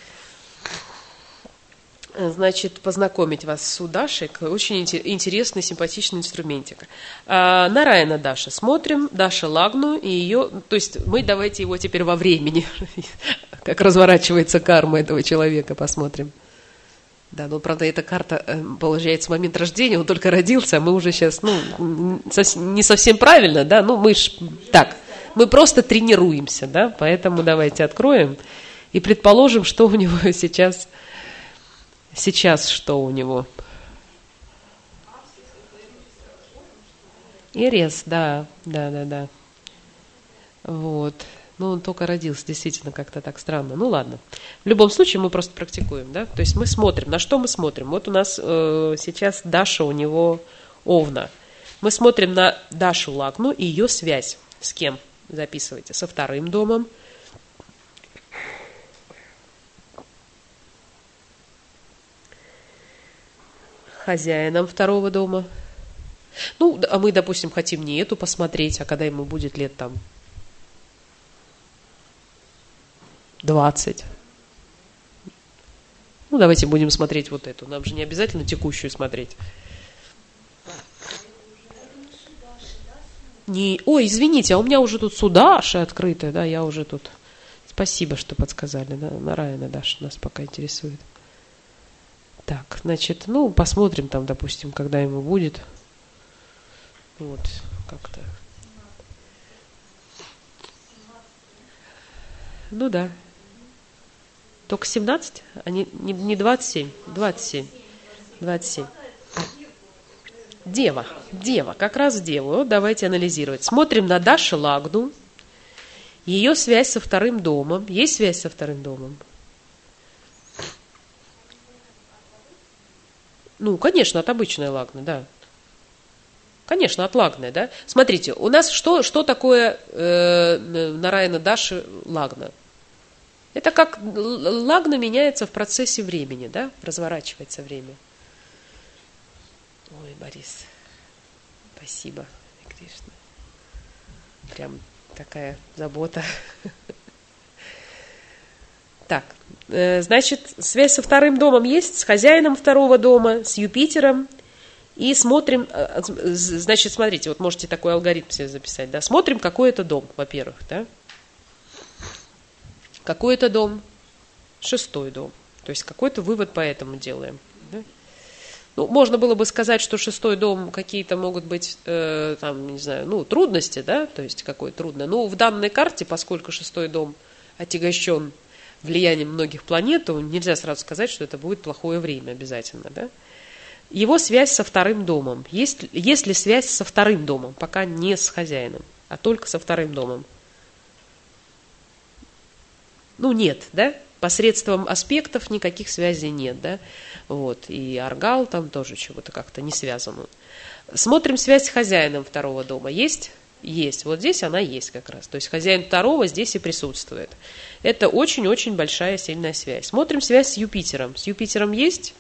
Значит, познакомить вас с Су Дашей, очень интересный, симпатичный инструментик. А, Нараяна Даша, смотрим, Даша Лагну и ее, то есть мы давайте его теперь во времени, как разворачивается карма этого человека, посмотрим. Да, ну, правда, эта карта, получается, в момент рождения, он только родился, а мы уже сейчас, ну, не совсем правильно, да, ну, мы ж, так, мы просто тренируемся, да, поэтому давайте откроем и предположим, что у него сейчас, сейчас что у него. Ирес, да, да, да, да, вот. Ну, он только родился, действительно, как-то так странно. Ну, ладно. В любом случае, мы просто практикуем, да? То есть мы смотрим. На что мы смотрим? Вот у нас э, сейчас Даша, у него Овна. Мы смотрим на Дашу Лагну и ее связь. С кем? Записывайте. Со вторым домом. Хозяином второго дома. Ну, а мы, допустим, хотим не эту посмотреть, а когда ему будет лет там двадцать. Ну, давайте будем смотреть вот эту. Нам же не обязательно текущую смотреть. Не... Ой, извините, а у меня уже тут Судаша открытая, да, я уже тут. Спасибо, что подсказали, да, Нараяна Даша нас пока интересует. Так, значит, ну, посмотрим там, допустим, когда ему будет. Вот, как-то. Ну да. Только семнадцать, а не, не, не двадцать семь, двадцать семь, двадцать семь. Дева, дева, как раз деву. Вот давайте анализировать. Смотрим на Дашу Лагну, ее связь со вторым домом. Есть связь со вторым домом? Ну, конечно, от обычной Лагны, да. Конечно, от Лагны, да. Смотрите, у нас что, что такое э, Нараяна Даши Лагна? Это как Лагна меняется в процессе времени, да, разворачивается время. Ой, Борис, спасибо, Кришна. Прям такая забота. Так, значит, связь со вторым домом есть, с хозяином второго дома, с Юпитером. И смотрим, значит, смотрите, вот можете такой алгоритм себе записать, да, смотрим, какой это дом, во-первых, да. Какой это дом? Шестой дом. То есть какой-то вывод по этому делаем. Да? Ну, можно было бы сказать, что шестой дом какие-то могут быть, э, там, не знаю, ну, трудности, да, то есть какое трудное. Но в данной карте, поскольку шестой дом отягощен влиянием многих планет, то нельзя сразу сказать, что это будет плохое время обязательно, да. Его связь со вторым домом. Есть, есть ли связь со вторым домом? Пока не с хозяином, а только со вторым домом. Ну, нет, да? Посредством аспектов никаких связей нет, да? Вот. И Аргал там тоже чего-то как-то не связано. Смотрим связь с хозяином второго дома. Есть? Есть. Вот здесь она есть как раз. То есть хозяин второго здесь и присутствует. Это очень-очень большая сильная связь. Смотрим связь с Юпитером. С Юпитером есть?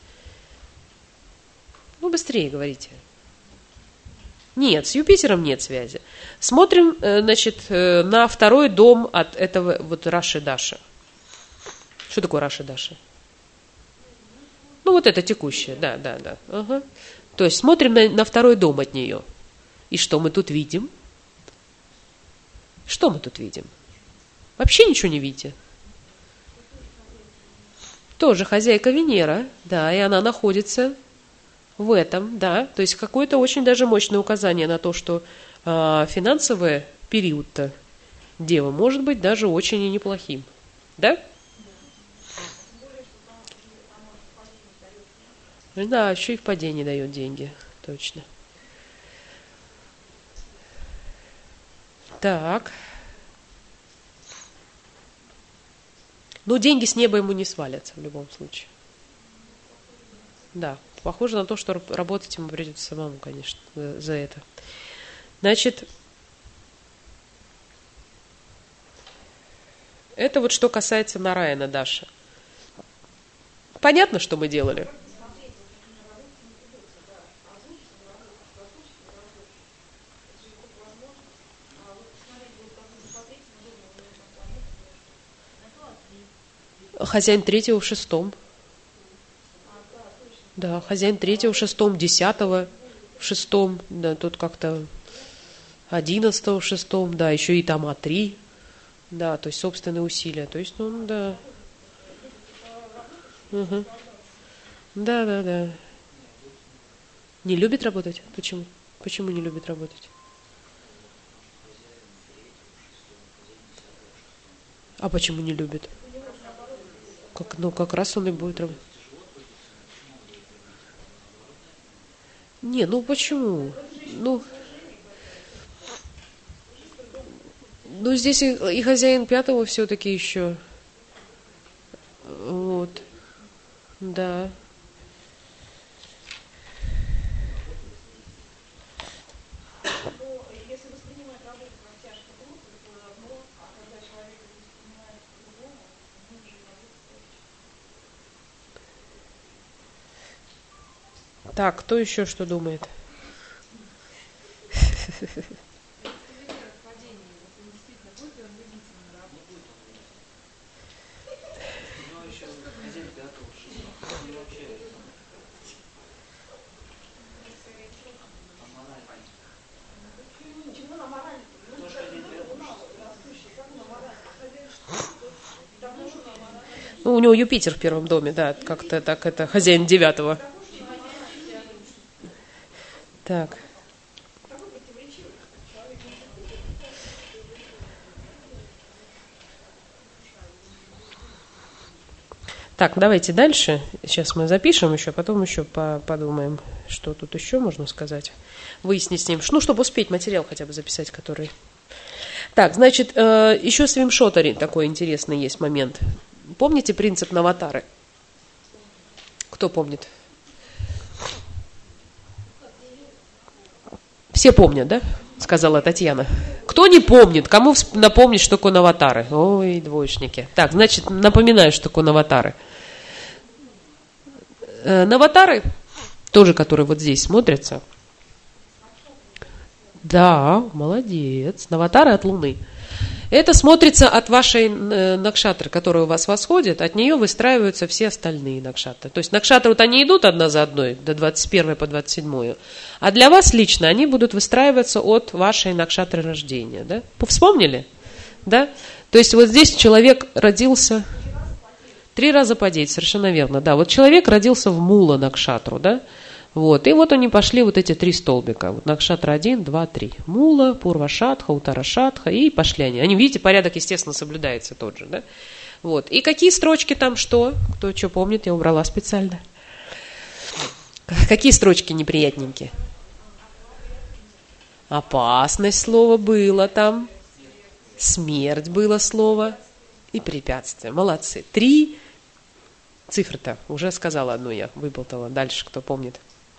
Ну, быстрее говорите. Нет, с Юпитером нет связи. Смотрим, значит, на второй дом от этого вот Раши Даши. Что такое Раши Даши? Ну, вот это текущее, да, да, да. Ага. То есть смотрим на, на второй дом от нее. И что мы тут видим? Что мы тут видим? Вообще ничего не видите. Тоже хозяйка Венера, да, и она находится в этом, да, то есть какое-то очень даже мощное указание на то, что э, финансовый период-то Девы может быть даже очень и неплохим, да? Да, еще и в падении дает деньги, точно. Так. Но деньги с неба ему не свалятся в любом случае. Да, похоже на то, что работать ему придется самому, конечно, за это. Значит, это вот что касается Нараяна Даши. Понятно, что мы делали? Хозяин третьего в шестом. Да, хозяин третьего в шестом, десятого в шестом, да, тут как-то одиннадцатого в шестом, да, еще и там А три, да, то есть собственные усилия, то есть, ну, да. Угу. Да, да, да. Не любит работать? Почему? Почему не любит работать? А почему не любит? Как, ну, как раз он и будет работать. Не, ну почему? Ну, ну здесь и, и хозяин пятого все-таки еще. Вот. Да. Так, кто еще что думает? Ну, у него Юпитер в первом доме, да, как-то так, это хозяин девятого. Так. Так, давайте дальше. Сейчас мы запишем еще, потом еще подумаем, что тут еще можно сказать. Выяснить с ним, ну, чтобы успеть материал хотя бы записать, который... Так, значит, еще с Вимшотари такой интересный есть момент. Помните принцип Наватары? Кто помнит? Все помнят, да? Сказала Татьяна. Кто не помнит? Кому напомнить, что такое Наватары? Ой, двоечники. Так, значит, напоминаю, что такое Наватары. Наватары, тоже, которые вот здесь смотрятся. Да, молодец. Наватары от Луны. Это смотрится от вашей накшатры, которая у вас восходит, от нее выстраиваются все остальные накшатры. То есть накшатры вот они идут одна за одной, до двадцать первой по двадцать седьмую, а для вас лично они будут выстраиваться от вашей накшатры рождения. Да? Вспомнили? Да? То есть вот здесь человек родился три раза по девять, совершенно верно. Да, вот человек родился в мула накшатру, да? Вот, и вот они пошли, вот эти три столбика. Вот накшатра один, два, три. Мула, Пурвашатха, Утарашатха, и пошли они. Они, видите, порядок, естественно, соблюдается тот же, да? Вот. И какие строчки там, что? Кто что помнит, я убрала специально. Какие строчки неприятненькие? Опасность слово было там. Смерть было слово. И препятствие. Молодцы. Три цифры-то. Уже сказала одну я, выболтала. Дальше кто помнит?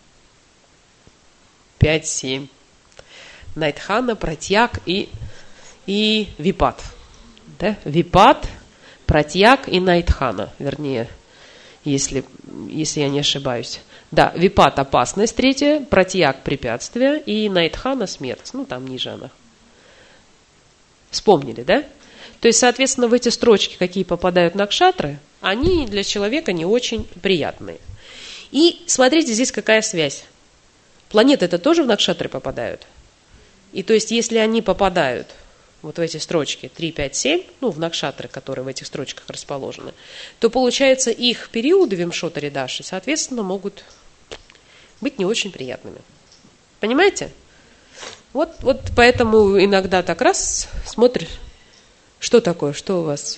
Пять, семь. Найтхана, Пратьяг и, и Випат. Да? Випат, Пратьяг и Найтхана. Вернее, если, если я не ошибаюсь. Да, Випат – опасность третья, Пратьяг – препятствие и Найтхана – смерть. Ну, там ниже она. Вспомнили, да? То есть, соответственно, в эти строчки, какие попадают на кшатры, они для человека не очень приятные. И смотрите, здесь какая связь. Планеты-то тоже в накшатры попадают. И то есть, если они попадают вот в эти строчки три, пять, семь, ну, в накшатры, которые в этих строчках расположены, то, получается, их периоды Вимшотари Даши, соответственно, могут быть не очень приятными. Понимаете? Вот, вот поэтому иногда так раз смотришь, что такое, что у вас?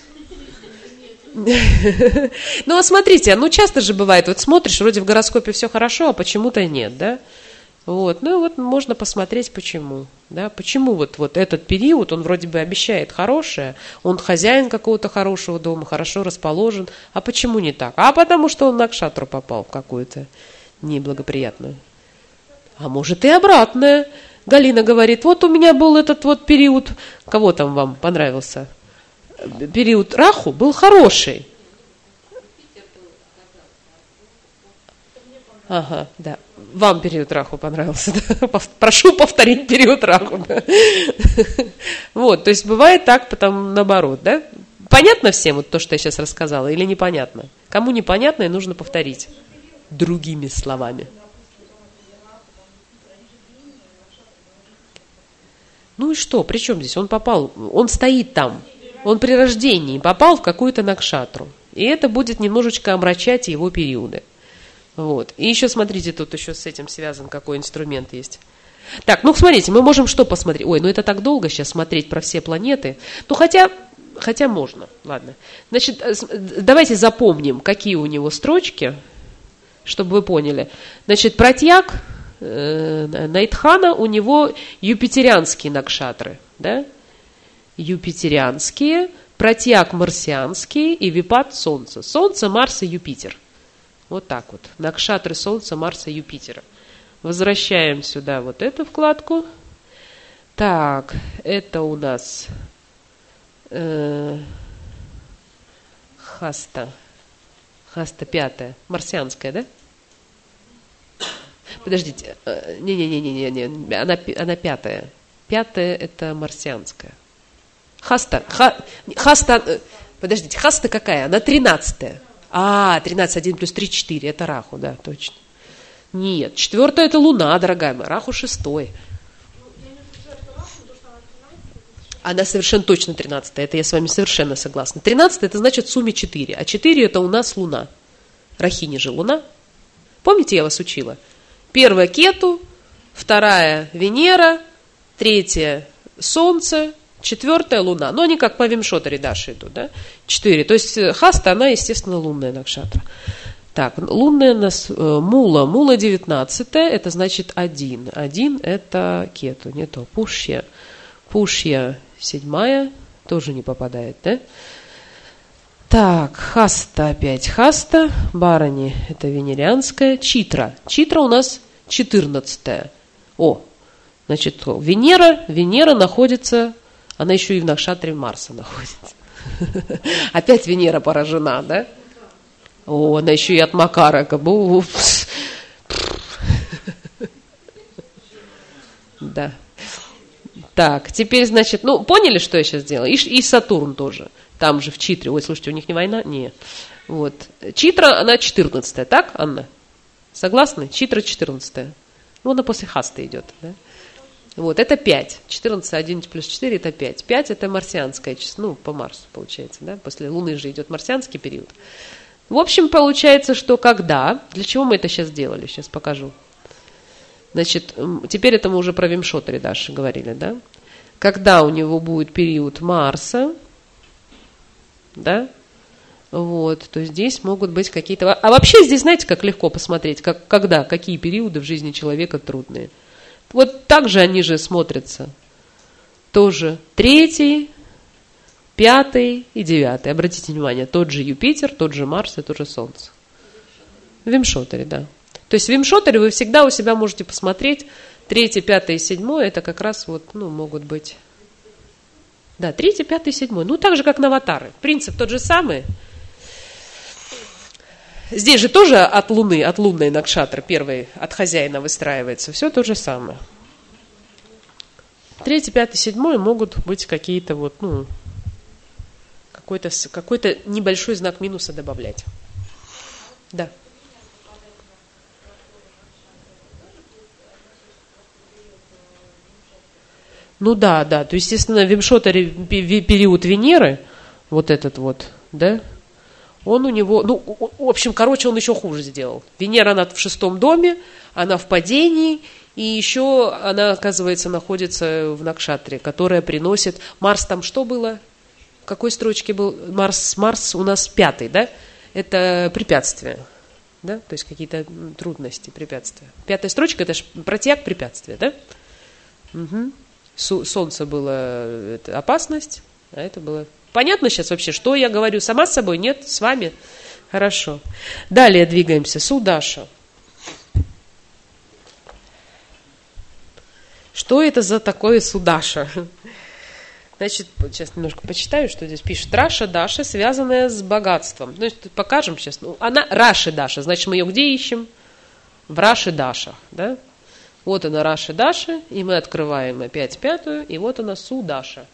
Ну, вот смотрите, ну, часто же бывает, вот смотришь, вроде в гороскопе все хорошо, а почему-то нет, да? Вот, ну, вот можно посмотреть, почему, да? Почему вот, вот этот период, он вроде бы обещает хорошее, он хозяин какого-то хорошего дома, хорошо расположен, а почему не так? А потому что он на кшатру попал в какую-то неблагоприятную. А может и обратное. Галина говорит, вот у меня был этот вот период, кого там вам понравился? Период Раху был хороший. Ага, да. Вам период Раху понравился. Да? Прошу повторить период Раху. Да? Вот, то есть бывает так, потом наоборот, да? Понятно всем вот то, что я сейчас рассказала, или непонятно? Кому непонятно, и нужно повторить другими словами. Ну и что, при чем здесь? Он попал, он стоит там, он при рождении попал в какую-то накшатру. И это будет немножечко омрачать его периоды. Вот. И еще, смотрите, тут еще с этим связан какой инструмент есть. Так, ну смотрите, мы можем что посмотреть? Ой, ну это так долго сейчас смотреть про все планеты. Ну хотя, хотя можно, ладно. Значит, давайте запомним, какие у него строчки, чтобы вы поняли. Значит, Пратьяг, э, Найтхана, у него юпитерианские накшатры, да? Юпитерианские, Пратьяг марсианские и Випат Солнце. Солнце, Марс и Юпитер. Вот так вот. Накшатры Солнца, Марса, Юпитера. Возвращаем сюда вот эту вкладку. Так, это у нас э, Хаста. Хаста пятая. Марсианская, да? Подождите. Не-не-не-не-не. Она, она пятая. Пятая это марсианская. Хаста. Ха, хаста. Подождите, Хаста какая? Она тринадцатая. А, тринадцать, один плюс три, четыре. Это Раху, да, точно. Нет, четвертая это Луна, дорогая моя. Раху шестой. Она совершенно точно тринадцатая. Это я с вами совершенно согласна. тринадцатая это значит в сумме четыре. А четыре это у нас Луна. Рахини же Луна. Помните, я вас учила? Первая Кету, вторая Венера, третья Солнце, четвертая Луна. Но они как по Вимшотари Даши идут, да? Четыре. То есть Хаста, она, естественно, лунная накшатра. Так, лунная у нас Мула. Мула девятнадцатая, это значит один. Один это Кету, не то. Пушья. Пушья седьмая, тоже не попадает, да? Так, Хаста опять. Хаста. Барани, это венерианская. Читра. Читра у нас четырнадцатая. О, значит, Венера. Венера находится... Она еще и в накшатре Марса находится. Опять Венера поражена, да? О, она еще и от Макара. Да. Так, теперь, значит, ну, поняли, что я сейчас делаю? И, и Сатурн тоже. Там же в Читре. Ой, слушайте, у них не война? Нет. Вот. Читра, она четырнадцатая, так, Анна? Согласны? Читра четырнадцатая. Ну, она после Хасты идет, да? Вот, это пять. четырнадцать, одиннадцать плюс четыре, это пять. пять это марсианское число, ну, по Марсу, получается, да? После Луны же идет марсианский период. В общем, получается, что когда... Для чего мы это сейчас делали? Сейчас покажу. Значит, теперь это мы уже про Вимшотари Даши говорили, да? Когда у него будет период Марса, да? Вот, то здесь могут быть какие-то... А вообще здесь, знаете, как легко посмотреть, как, когда, какие периоды в жизни человека трудные. Вот так же они же смотрятся. Тоже третий, пятый и девятый. Обратите внимание, тот же Юпитер, тот же Марс и тот же Солнце. В Вимшотаре, да. То есть в Вимшотаре вы всегда у себя можете посмотреть. Третий, пятый и седьмой, это как раз вот, ну, могут быть... Да, третий, пятый, седьмой. Ну, так же, как на аватары. Принцип тот же самый. Здесь же тоже от Луны, от лунной накшатры, первой, от хозяина выстраивается. Все то же самое. Третий, пятый, седьмой могут быть какие-то вот, ну, какой-то, какой-то небольшой знак минуса добавлять. Да. Ну да, да. То есть, естественно, в Вимшотаре период Венеры, вот этот вот, да, он у него, ну, в общем, короче, он еще хуже сделал. Венера, она в шестом доме, она в падении, и еще она, оказывается, находится в Накшатре, которая приносит... Марс там что было? В какой строчке был? Марс, Марс у нас пятый, да? Это препятствия, да? То есть какие-то трудности, препятствия. Пятая строчка, это же протяг препятствия, да? Угу. Солнце было это, опасность, а это было... Понятно сейчас вообще, что я говорю? Сама с собой? Нет? С вами? Хорошо. Далее двигаемся. Судаша. Что это за такое Судаша? Значит, сейчас немножко почитаю, что здесь пишет. Раша Даша, связанная с богатством. Значит, покажем сейчас. Ну, она Раши Даша. Значит, мы ее где ищем? В Раши Даша, да? Вот она Раши Даша, и мы открываем опять пятую, и вот она Судаша.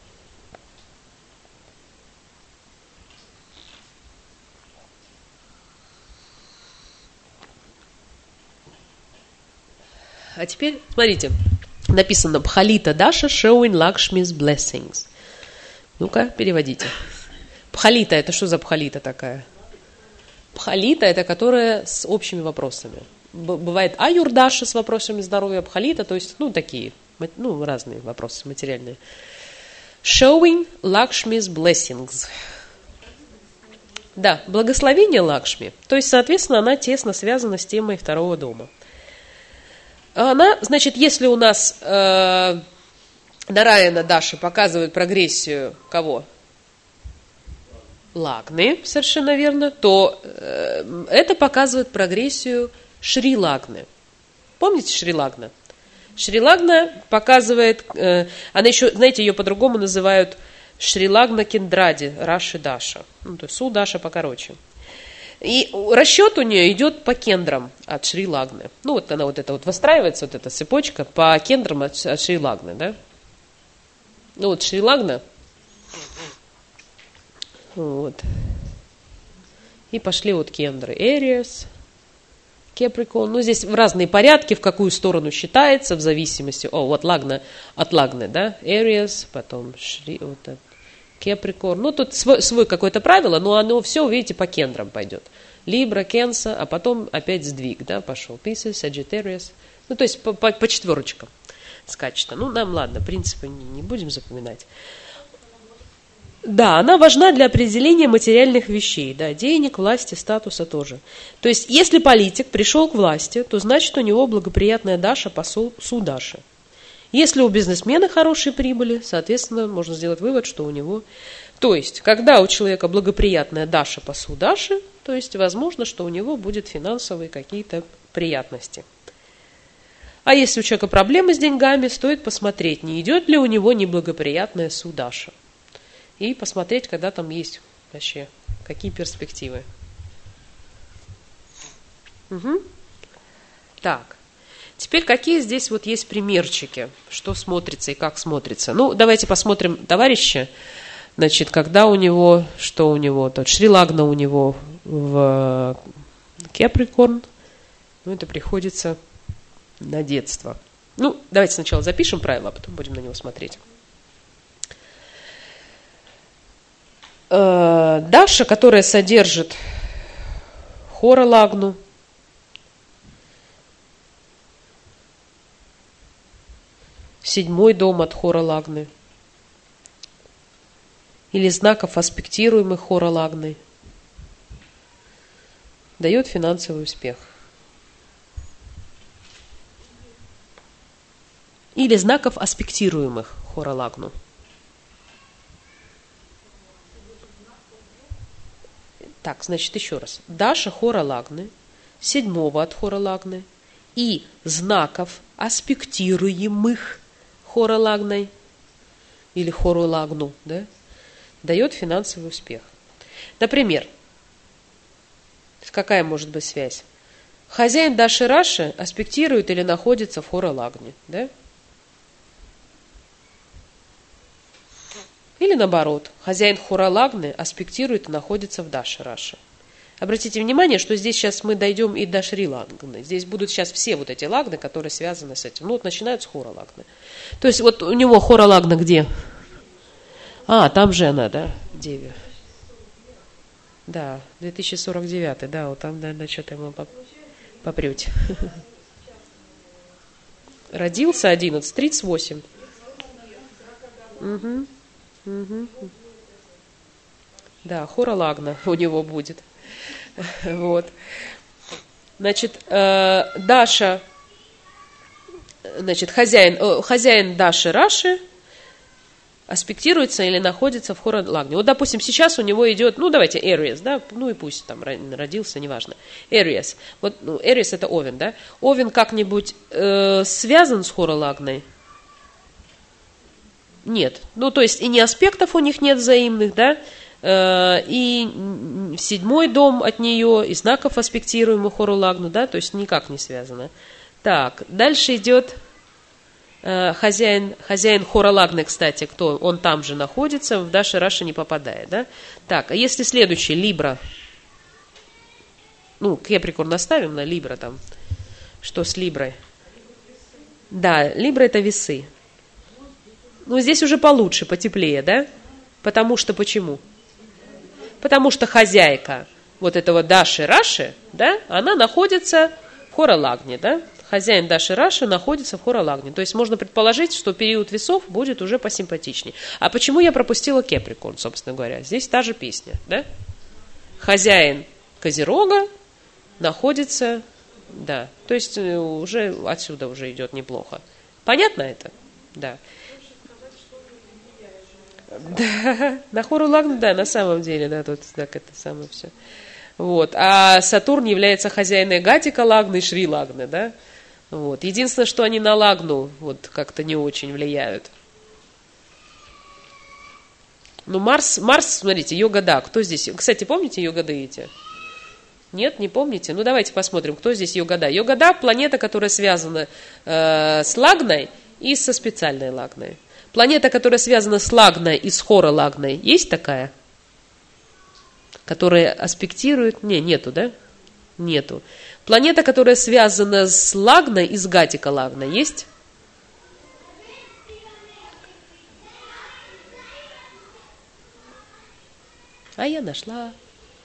А теперь, смотрите, написано Бхалита Даша showing Lakshmi's blessings. Ну-ка, переводите. Бхалита, это что за Бхалита такая? Бхалита, это которая с общими вопросами. Бывает Аюрдаша с вопросами здоровья, Бхалита, то есть, ну, такие, ну, разные вопросы материальные. Showing Lakshmi's blessings. Да, благословение Лакшми. То есть, соответственно, она тесно связана с темой второго дома. Она, значит, если у нас э, Нараяна Даша показывает прогрессию кого? Лагны, совершенно верно, то э, это показывает прогрессию Шри Лагны. Помните Шри Лагна? Шри Лагна показывает, э, она еще, знаете, ее по-другому называют Шри Лагна Кендради, Раши Даша. Ну, то есть Су Даша покороче. И расчет у нее идет по кендрам от Шри Лагны. Ну, вот она вот это вот выстраивается, вот эта цепочка по кендрам от, от Шри Лагны, да? Ну, вот Шри Лагна. Вот. И пошли вот кендры. Aries, Capricorn. Ну, здесь в разные порядки, в какую сторону считается, в зависимости... О, вот Лагна от Лагны, да? Aries, потом Шри... Вот это. Кеприкорн. Ну, тут свой, свой какое-то правило, но оно все, видите, по кендрам пойдет. Либра, Кенса, а потом опять сдвиг, да, пошел. Pisces, Sagittarius. Ну, то есть по, по, по четверочкам скачет. Ну, нам, ладно, принципы не, не будем запоминать. Да, она важна для определения материальных вещей, да, денег, власти, статуса тоже. То есть, если политик пришел к власти, то значит, у него благоприятная Даша по Судаше. Если у бизнесмена хорошие прибыли, соответственно, можно сделать вывод, что у него... То есть, когда у человека благоприятная Даша по Судаше, то есть, возможно, что у него будут финансовые какие-то приятности. А если у человека проблемы с деньгами, стоит посмотреть, не идет ли у него неблагоприятная Судаша. И посмотреть, когда там есть вообще, какие перспективы. Угу. Так. Теперь какие здесь вот есть примерчики, что смотрится и как смотрится. Ну, давайте посмотрим товарища. Значит, когда у него, что у него, тот Шри-Лагна у него в Кеприкорн, ну, это приходится на детство. Ну, давайте сначала запишем правила, а потом будем на него смотреть. Даша, которая содержит Хора-Лагну, седьмой дом от Хора-Лагны, или знаков, аспектируемых Хора-Лагной, дает финансовый успех. Или знаков, аспектируемых Хора-Лагну. Так, значит, еще раз. Даша Хора-Лагны, седьмого от Хора-Лагны, и знаков, аспектируемых Хора-Лагной, или Хору-Лагну, да, дает финансовый успех. Например, какая может быть связь? Хозяин Даши Раши аспектирует или находится в Хора-Лагне, да? Или наоборот, хозяин Хора-Лагны аспектирует и находится в Даше Раши. Обратите внимание, что здесь сейчас мы дойдем и до Шри-Лагны. Здесь будут сейчас все вот эти лагны, которые связаны с этим. Ну вот начинают с Хора-Лагны. То есть вот у него Хора-Лагна где? А, там же она, да, Деви. Да, две тысячи сорок девятый, да, вот там, наверное, что-то ему попрете. Родился одиннадцать, тридцать восемь. Угу. Угу. Да, Хора-Лагна у него будет. Вот. Значит, э, Даша, значит, хозяин, э, хозяин Даши Раши аспектируется или находится в Хора-Лагне. Вот, допустим, сейчас у него идет, ну, давайте, Эриас, да, ну и пусть там родился, неважно. Эриас. Вот, ну, Эриас это Овен, да? Овен как-нибудь э, связан с Хора-Лагной? Нет. Ну, то есть и не аспектов у них нет взаимных, да, э, и седьмой дом от нее, и знаков аспектируемых Хору-Лагну, да, то есть никак не связано. Так, дальше идет э, хозяин, хозяин Хора-Лагны, кстати, кто, он там же находится, в Даши Раши не попадает, да. Так, а если следующий, Либра, ну, Кеприкорн оставим на Либра там, что с Либрой? Да, Либра это весы. Ну, здесь уже получше, потеплее, да? Потому что почему? Потому что хозяйка вот этого Даши Раши, да, она находится в Хора-Лагне, да? Хозяин Даши Раши находится в Хора-Лагне. То есть можно предположить, что период весов будет уже посимпатичнее. А почему я пропустила Кеприкорн, собственно говоря? Здесь та же песня, да? Хозяин Козерога находится, да, то есть уже отсюда уже идет неплохо. Понятно это? Да. Да, на Хору-Лагну, да, на самом деле, да, тут так это самое все. Вот. А Сатурн является хозяином Гатика Лагны и Шри-Лагны, да. Вот. Единственное, что они на Лагну вот как-то не очень влияют. Ну, Марс, Марс, смотрите, Йога-Да, кто здесь? Кстати, помните Йога-Да эти? Нет, не помните? Ну, давайте посмотрим, кто здесь Йога-Да. Йога-Да – планета, которая связана э, с Лагной и со специальной Лагной. Планета, которая связана с Лагной и с Хора-Лагной, есть такая? Которая аспектирует? Не, нету, да? Нету. Планета, которая связана с Лагной и с Гатика Лагной, есть? А я нашла.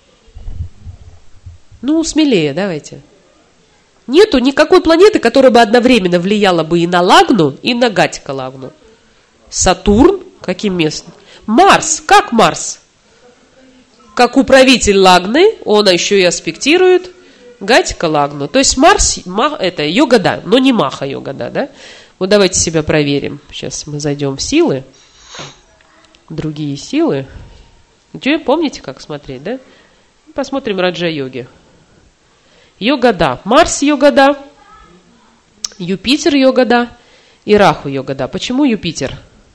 Ну, смелее, давайте. Нету никакой планеты, которая бы одновременно влияла бы и на Лагну, и на Гатика Лагну. Сатурн, каким местом? Марс, как Марс? Как управитель Лагны, он еще и аспектирует Гатика Лагну. То есть Марс, это Йога-Да, но не Маха Йога-Да, да? Вот давайте себя проверим. Сейчас мы зайдем в силы, другие силы. Где, помните, как смотреть, да? Посмотрим Раджа-йоги. Йога-Да, Марс Йога-Да, Юпитер Йога-Да и Раху Йога-Да. Почему Юпитер?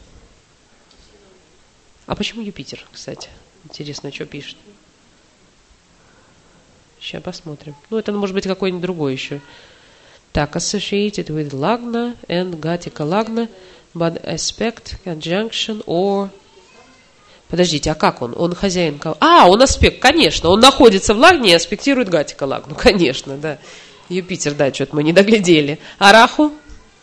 А почему Юпитер, кстати? Интересно, что пишет. Сейчас посмотрим. Ну, это может быть какой-нибудь другой еще. Так, associated with Lagna and Gatika Lagna, but aspect, conjunction or... Подождите, а как он? Он хозяин кого? А, он аспект, конечно. Он находится в Лагне и аспектирует Гатика Лагну. Конечно, да. Юпитер, да, что-то мы не доглядели. А Раху?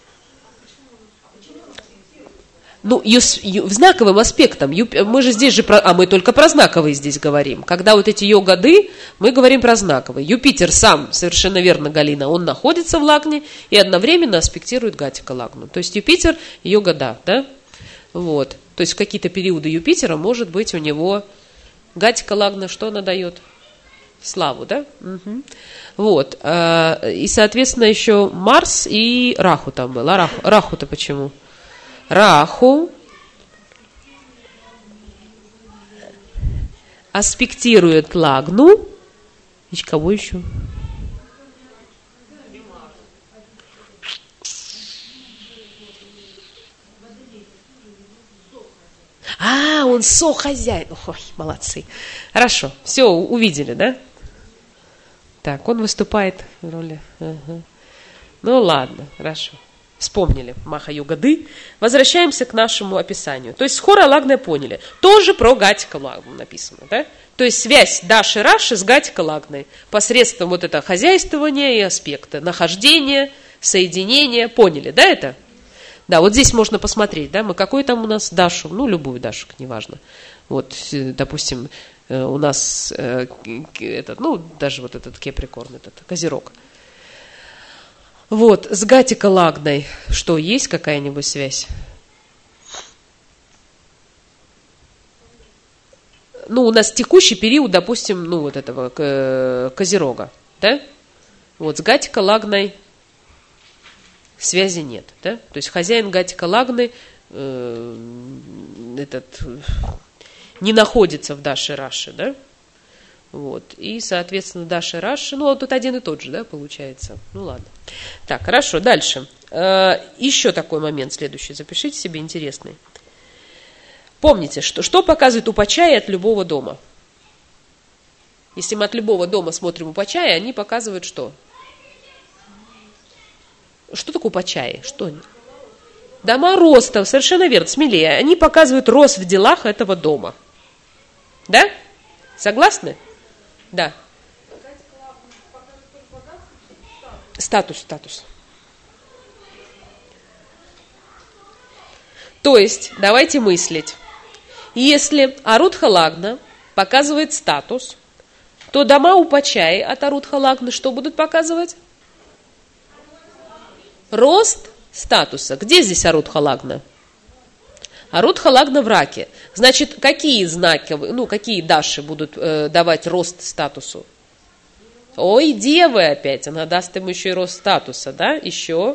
Ну, ю, ю, знаковым аспектом. Ю, мы же здесь же про... А мы только про знаковые здесь говорим. Когда вот эти йо-годы, мы говорим про знаковые. Юпитер сам, совершенно верно, Галина, он находится в Лагне и одновременно аспектирует Гатика Лагну. То есть Юпитер йо-года, да? Вот. То есть в какие-то периоды Юпитера может быть у него Гатика Лагна, что она дает? Славу, да? Угу. Вот. И, соответственно, еще Марс и Раху там был. А Раху, Раху-то почему? Раху аспектирует Лагну. И кого еще? А, он со-хозяин. Ой, молодцы. Хорошо, все, увидели, да? Так, он выступает в роли... Ага. Ну, ладно, хорошо. Вспомнили Маха-Югады. Возвращаемся к нашему описанию. То есть Схора Лагна поняли. Тоже про Гатика Лагну написано, да? То есть связь Даши Раши с Гатика Лагной посредством вот этого хозяйствования и аспекта. Нахождения, соединения. Поняли, да, это? Да, вот здесь можно посмотреть, да, мы какой там у нас Дашу, ну, любую Дашу, неважно. Вот, допустим, у нас э, этот, ну, даже вот этот Кеприкорн, этот Козерог. Вот, с Гатика Лагной что, есть какая-нибудь связь? Ну, у нас текущий период, допустим, ну, вот этого Козерога, да? Вот, с Гатика Лагной связи нет, да? То есть хозяин Гатика Лагны э, этот, не находится в Даше Раши, да? Вот. И, соответственно, Даша Раши, ну, вот тут один и тот же, да, получается. Ну, ладно. Так, хорошо, дальше. Э, еще такой момент следующий, запишите себе интересный. Помните, что, что показывает Упачаи от любого дома? Если мы от любого дома смотрим Упачаи, они показывают что? Что такое Упачаи? Что они? Дома роста, совершенно верно, смелее. Они показывают рост в делах этого дома. Да? Согласны? Да. Статус, статус. То есть, давайте мыслить. Если Арудха Лагна показывает статус, то дома Упачаи от Арудха Лагны что будут показывать? Рост статуса. Где здесь Арудха Лагна? Арудха Лагна в раке. Значит, какие знаки, ну, какие даши будут э, давать рост статусу? Ой, девы опять, она даст ему еще и рост статуса, да? Еще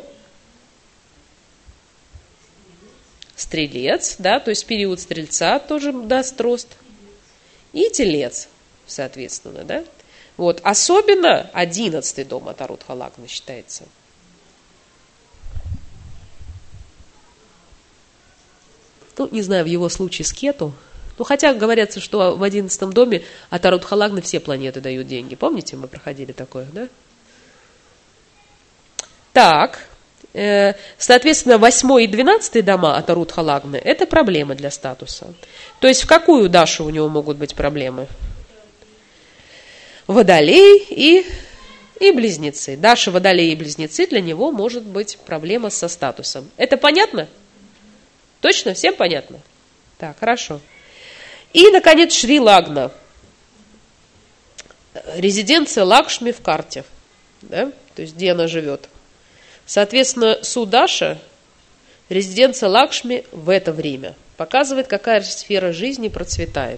Стрелец, да, то есть период Стрельца тоже даст рост. И Телец, соответственно, да? Вот, особенно одиннадцатый дом от Арудха Лагна считается. Ну, не знаю, в его случае с Кету. Ну, хотя говорится, что в одиннадцатом доме от Арудха Лагны все планеты дают деньги. Помните, мы проходили такое, да? Так, э, соответственно, восьмой и двенадцатый дома от Арудха Лагны – это проблемы для статуса. То есть в какую Дашу у него могут быть проблемы? Водолей и, и Близнецы. Даша, Водолей и Близнецы, для него может быть проблема со статусом. Это понятно? Точно? Всем понятно? Так, хорошо. И, наконец, Шри Лагна. Резиденция Лакшми в карте. Да? То есть, где она живет. Соответственно, Судаша, резиденция Лакшми в это время, показывает, какая сфера жизни процветает.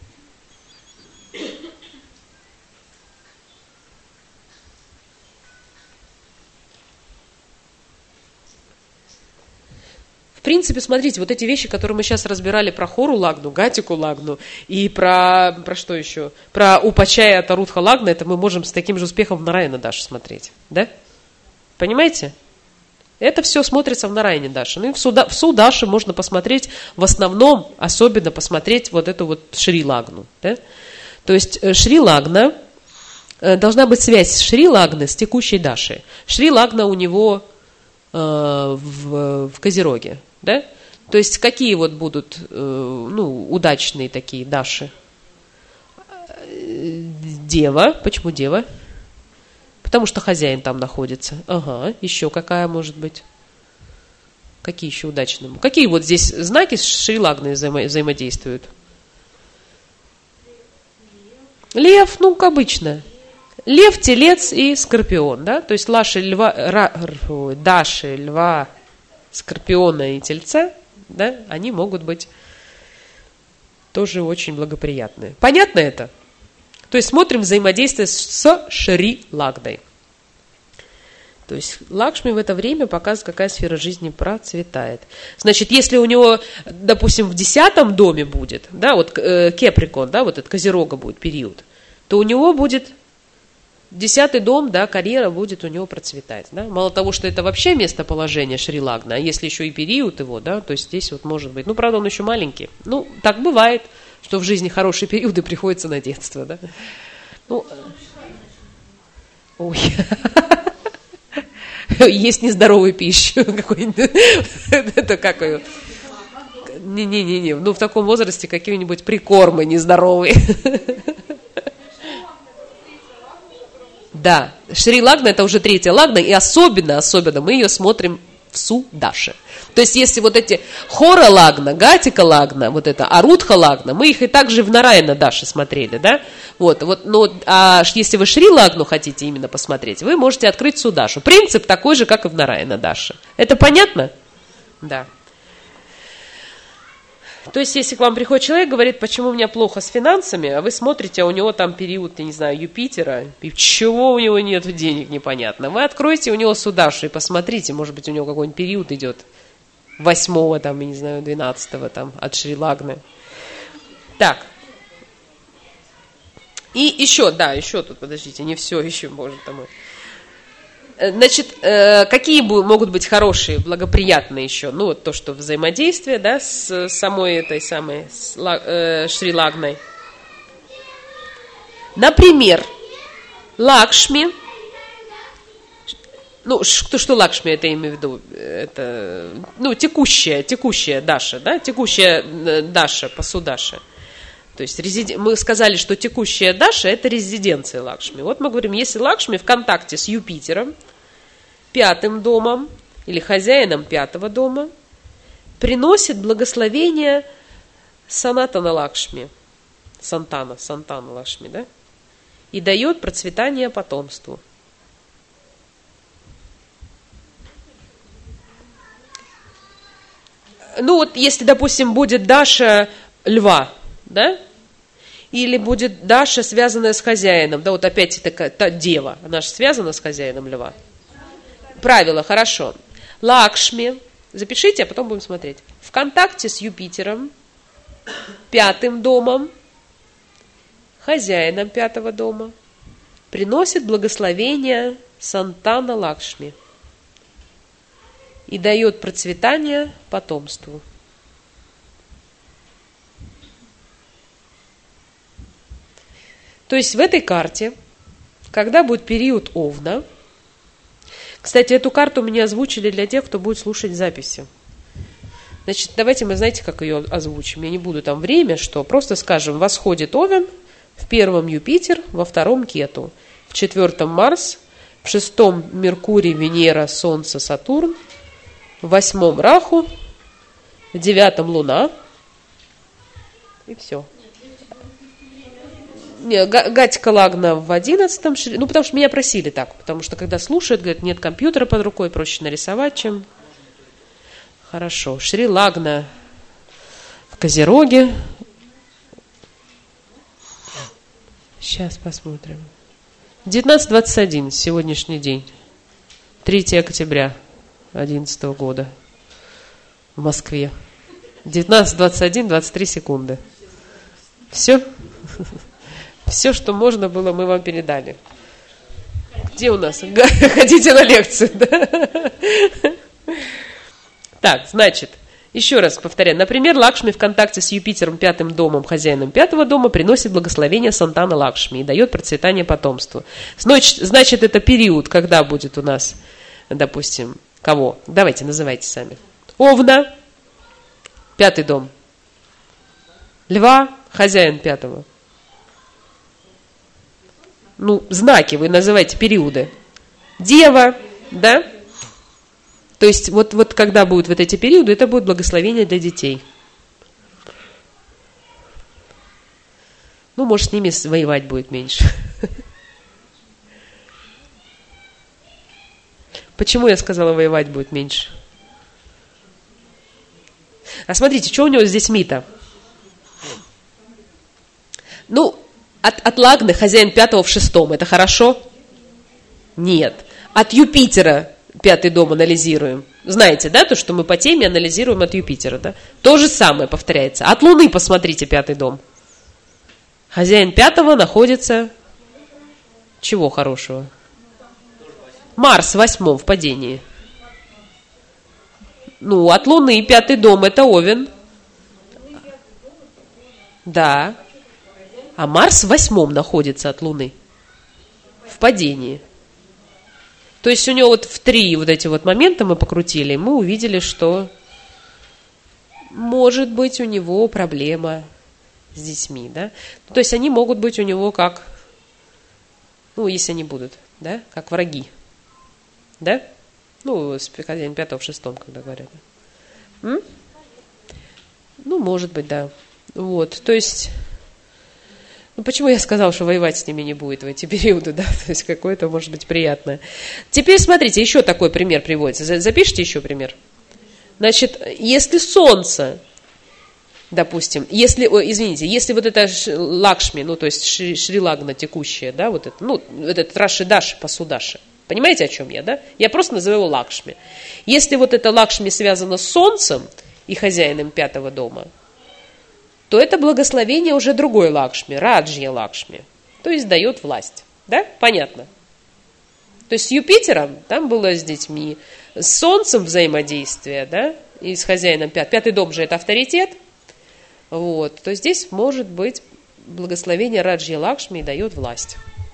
В принципе, смотрите, вот эти вещи, которые мы сейчас разбирали про Хору Лагну, Гатику Лагну и про, про что еще? Про Упачая от Арудха Лагна, это мы можем с таким же успехом в Нараяна Даше смотреть. Да? Понимаете? Это все смотрится в Нараяне Даше. Ну и в, Суда, в Судаше можно посмотреть, в основном, особенно посмотреть вот эту вот Шри Лагну. Да? То есть Шри Лагна должна быть связь Шри-Лагны с текущей Дашей. Шри-Лагна у него э, в, в Козероге, да? То есть какие вот будут э, ну, удачные такие Даши? Дева. Почему Дева? Потому что хозяин там находится. Ага, еще какая может быть? Какие еще удачные? Какие вот здесь знаки с Шри-Лагной взаимо- взаимодействуют? Лев, ну, как обычно. Лев, телец и скорпион, да? То есть лаши льва, ра, ра, даши, льва, скорпиона и тельца, да, они могут быть тоже очень благоприятные. Понятно это? То есть смотрим взаимодействие с Шри-Лагной. То есть Лакшми в это время показывает, какая сфера жизни процветает. Значит, если у него, допустим, в десятом доме будет, да, вот э, Кеприкон, да, вот этот Козерога будет период, то у него будет десятый дом, да, карьера будет у него процветать. Да? Мало того, что это вообще местоположение Шри-Лагна, а если еще и период его, да, то здесь вот может быть, ну, правда, он еще маленький. Ну, так бывает, что в жизни хорошие периоды приходится на детство, да. Ну, ой, есть нездоровую пищу какую-нибудь, это как ее, не-не-не, ну, в таком возрасте какие-нибудь прикормы нездоровые. Да, Шри-Лагна это уже третья Лагна, и особенно, особенно мы ее смотрим в Судаше. То есть, если вот эти Хора Лагна, Гатика Лагна, вот это Арудха Лагна, мы их и также в Нараяна Даше смотрели, да? Вот, вот, но а если вы Шри-Лагну хотите именно посмотреть, вы можете открыть Судашу. Принцип такой же, как и в Нараяна Даше. Это понятно? Да. То есть, если к вам приходит человек, говорит, почему у меня плохо с финансами, а вы смотрите, а у него там период, я не знаю, Юпитера, и чего у него нет денег, непонятно. Вы откройте у него Судашу и посмотрите, может быть, у него какой-нибудь период идет восьмого, там, я не знаю, двенадцатого, там, от Шри-Лагны. Так. И еще, да, еще тут, подождите, не все, еще может там... Значит, какие могут быть хорошие, благоприятные еще? Ну, вот то, что взаимодействие, да, с самой этой самой с, э, Шри-Лагной. Например, Лакшми. Ну, что, что Лакшми, это имею в виду? Это, ну, текущая, текущая Даша, да, текущая Даша, Пасудаша. То есть резид... мы сказали, что текущая Даша – это резиденция Лакшми. Вот мы говорим, если Лакшми в контакте с Юпитером, пятым домом или хозяином пятого дома, приносит благословение Санатана Лакшми, Сантана, Сантана Лакшми, да, и дает процветание потомству. Ну вот, если, допустим, будет Даша льва, да, или будет Даша, связанная с хозяином, да, вот опять такая та дева, она же связана с хозяином льва. Правило, хорошо. Лакшми, запишите, а потом будем смотреть. В контакте с Юпитером, пятым домом, хозяином пятого дома, приносит благословение Сантана Лакшми и дает процветание потомству. То есть в этой карте, когда будет период Овна, кстати, эту карту мне озвучили для тех, кто будет слушать записи. Значит, давайте мы, знаете, как ее озвучим. Я не буду там время, что просто скажем, восходит Овен, в первом Юпитер, во втором Кету, в четвертом Марс, в шестом Меркурий, Венера, Солнце, Сатурн, в восьмом Раху, в девятом Луна, и все. Не, Гатика Лагна в одиннадцатом, ну, потому что меня просили так, потому что, когда слушают, говорят, нет компьютера под рукой, проще нарисовать, чем... Хорошо, Шри-Лагна в Козероге. Сейчас посмотрим. девятнадцать двадцать один, сегодняшний день, третьего октября две тысячи одиннадцатого года в Москве. девятнадцать двадцать один, двадцать три секунды. Все? Все, что можно было, мы вам передали. Где у нас? Ходите на лекцию, да? Так, значит, Еще раз повторяю. Например, Лакшми в контакте с Юпитером, пятым домом, хозяином пятого дома, приносит благословение Сантана Лакшми и дает процветание потомству. Значит, значит, это период, когда будет у нас, допустим, кого? Давайте, называйте сами. Овна, пятый дом. Льва, хозяин пятого. Ну, знаки вы называете, периоды. Дева, да? То есть, вот, вот когда будут вот эти периоды, это будет благословение для детей. Ну, может, с ними воевать будет меньше. Почему я сказала, воевать будет меньше? А смотрите, что у него здесь мита? Ну, от, от Лагны, хозяин пятого в шестом, это хорошо? Нет. От Юпитера пятый дом анализируем. Знаете, да, то, что мы по теме анализируем от Юпитера, да? То же самое повторяется. От Луны посмотрите пятый дом. Хозяин пятого находится... Чего хорошего? Марс в восьмом в падении. Ну, от Луны пятый дом это Овен. Да. А Марс в восьмом находится от Луны. В падении. То есть у него вот в три вот эти вот момента мы покрутили, и мы увидели, что может быть у него проблема с детьми, да? То есть они могут быть у него как, ну, если они будут, да, как враги, да? Ну, с хозяин пятого в шестом, когда говорят. М? Ну, может быть, да. Вот, то есть... Ну, почему я сказала, что воевать с ними не будет в эти периоды, да, то есть какое-то, может быть, приятное. Теперь, смотрите, еще такой пример приводится. Запишите еще пример. Значит, если Солнце, допустим, если, ой, извините, если вот это Лакшми, ну, то есть Шри, Шри-Лагна текущая, да, вот это, ну, вот этот Раши-Даши, Пасудаши, понимаете, о чем я, да? Я просто называю его Лакшми. Если вот это Лакшми связано с Солнцем и хозяином пятого дома, то это благословение уже другой Лакшми, Раджья Лакшми, то есть дает власть. Да? Понятно? То есть с Юпитером там было с детьми, с Солнцем взаимодействие, да, и с хозяином пятого. Пятый дом же это авторитет. Вот. То есть здесь может быть благословение Раджья Лакшми и дает власть.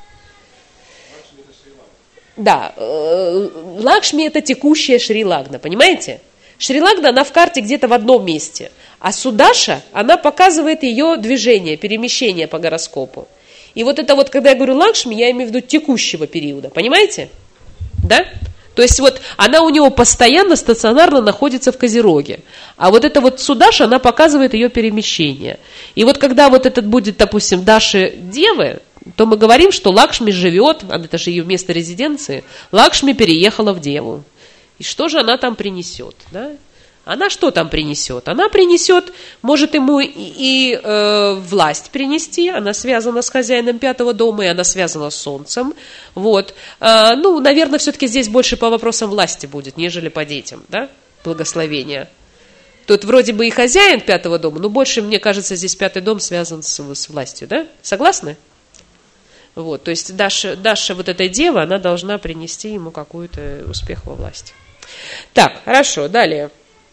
Да, Лакшми это текущая Шри-Лагна, понимаете? Шри-Лагна, она в карте где-то в одном месте. А Судаша, она показывает ее движение, перемещение по гороскопу. И вот это вот, когда я говорю Лакшми, я имею в виду текущего периода. Понимаете? Да? То есть вот она у него постоянно, стационарно находится в Козероге. А вот эта вот Судаша, она показывает ее перемещение. И вот когда вот этот будет, допустим, Даши Девы, то мы говорим, что Лакшми живет, это же ее место резиденции, Лакшми переехала в Деву. И что же она там принесет? Да? Она что там принесет? Она принесет, может ему и, и э, власть принести, она связана с хозяином пятого дома, и она связана с Солнцем. Вот. Э, ну, наверное, все-таки здесь больше по вопросам власти будет, нежели по детям, да? Благословения. Тут вроде бы и хозяин пятого дома, но больше, мне кажется, здесь пятый дом связан с, с властью, да? Согласны? Вот, то есть Даша, Даша, вот эта дева, она должна принести ему какой-то успех во власти. Так, хорошо, далее.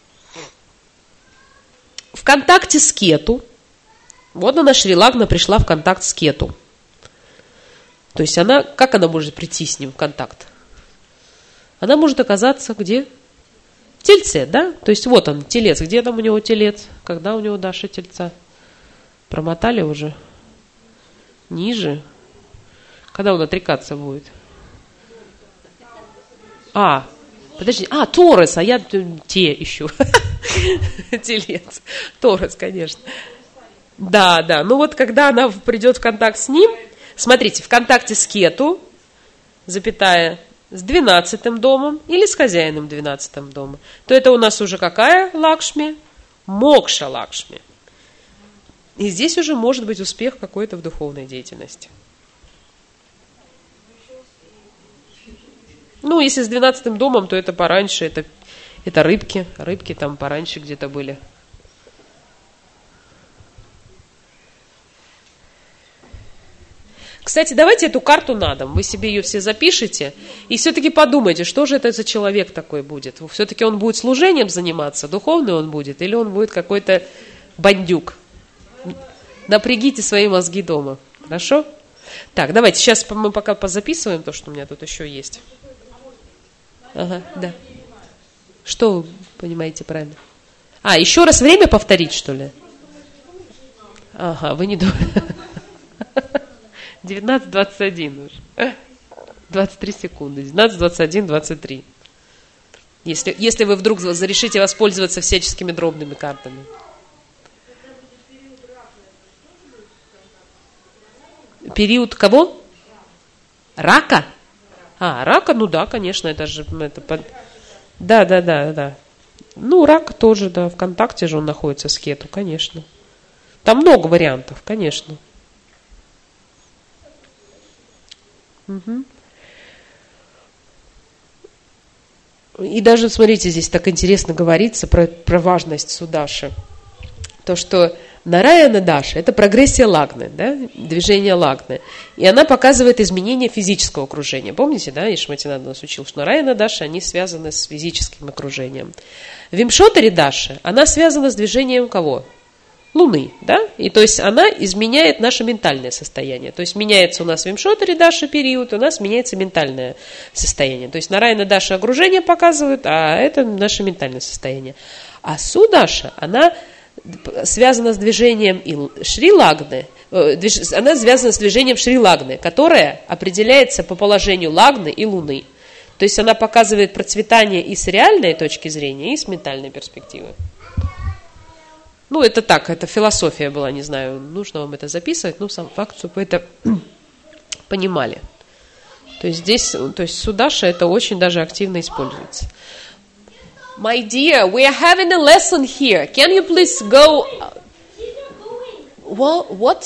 В контакте с Кету, вот она, Шри-Лагна, пришла в контакт с Кету. То есть она, как она может прийти с ним в контакт? Она может оказаться где? В Тельце, да? То есть вот он, Телец. Где там у него Телец? Когда у него Даша Тельца? Промотали уже? Ниже? Когда он отрекаться будет? А, подожди, а, Торос, а я те ищу. Телец. Торос, конечно. Да, да. Ну вот когда она придет в контакт с ним, смотрите, в контакте с Кету, запятая, с двенадцатым домом или с хозяином двенадцатым дома, то это у нас уже какая Лакшми? Мокша Лакшми. И здесь уже может быть успех какой-то в духовной деятельности. Ну, если с двенадцатым домом, то это пораньше, это, это рыбки. Рыбки там пораньше где-то были. Кстати, давайте эту карту на дом. Вы себе ее все запишите и все-таки подумайте, что же это за человек такой будет. Все-таки он будет служением заниматься, духовный он будет, или он будет какой-то бандюк. Напрягите свои мозги дома. Хорошо? Так, давайте, сейчас мы пока позаписываем то, что у меня тут еще есть. Ага, да. Что вы понимаете правильно? А, еще раз время повторить, что ли? Ага, вы не думаете. девятнадцать двадцать один уже. двадцать три секунды. девятнадцать двадцать один двадцать три. Если, если вы вдруг решите воспользоваться всяческими дробными картами. Период кого? Рака? А, рака, ну да, конечно, это же... Это под... Да, да, да, да. Ну, рак тоже, да, в контакте же он находится с кету, конечно. Там много вариантов, конечно. Угу. И даже, смотрите, здесь так интересно говорится про, про важность Судаши. То, что Нараяна Даша – это прогрессия лагны, да, движение лагны. И она показывает изменение физического окружения. Помните, да, Ишматинанда нас учил, что Нараяна Даша, они связаны с физическим окружением. Вимшотари Даша, она связана с движением кого? Луны, да? И то есть она изменяет наше ментальное состояние. То есть меняется у нас Вимшотари Даша период, у нас меняется ментальное состояние. То есть Нараяна Даша окружение показывает, а это наше ментальное состояние. А Судаша, она связана с движением Шри-Лагны, она связана с движением Шри-Лагны, которое определяется по положению Лагны и Луны. То есть она показывает процветание и с реальной точки зрения, и с ментальной перспективы. Ну, это так, это философия была, не знаю, нужно вам это записывать, но сам факт, чтобы вы это понимали. То есть здесь, то есть Судаша это очень даже активно используется. My dear, we are having a lesson here. Can you please go? What? What?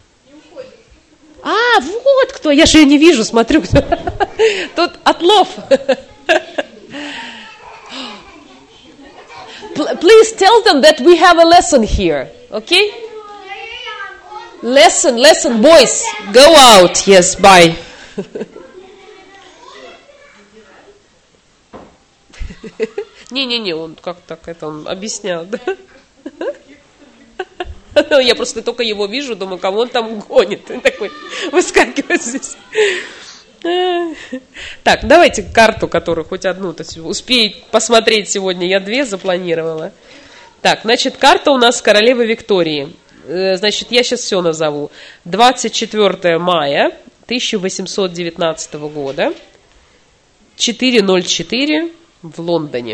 А, вот кто. Я же ее не вижу, смотрю. Кто. Тут отлов. Please tell them that we have a lesson here. Okay? Lesson, lesson, boys. Go out. Yes, bye. Не-не-не, он как так это он объяснял, да? Я просто только его вижу, думаю, кого он там гонит. Он такой выскакивает здесь. Так, давайте карту, которую хоть одну то есть, успеет посмотреть сегодня. Я две запланировала. Так, значит, карта у нас королевы Виктории. Значит, я сейчас все назову. двадцать четвёртого мая тысяча восемьсот девятнадцатого года. четыре ноль четыре в Лондоне.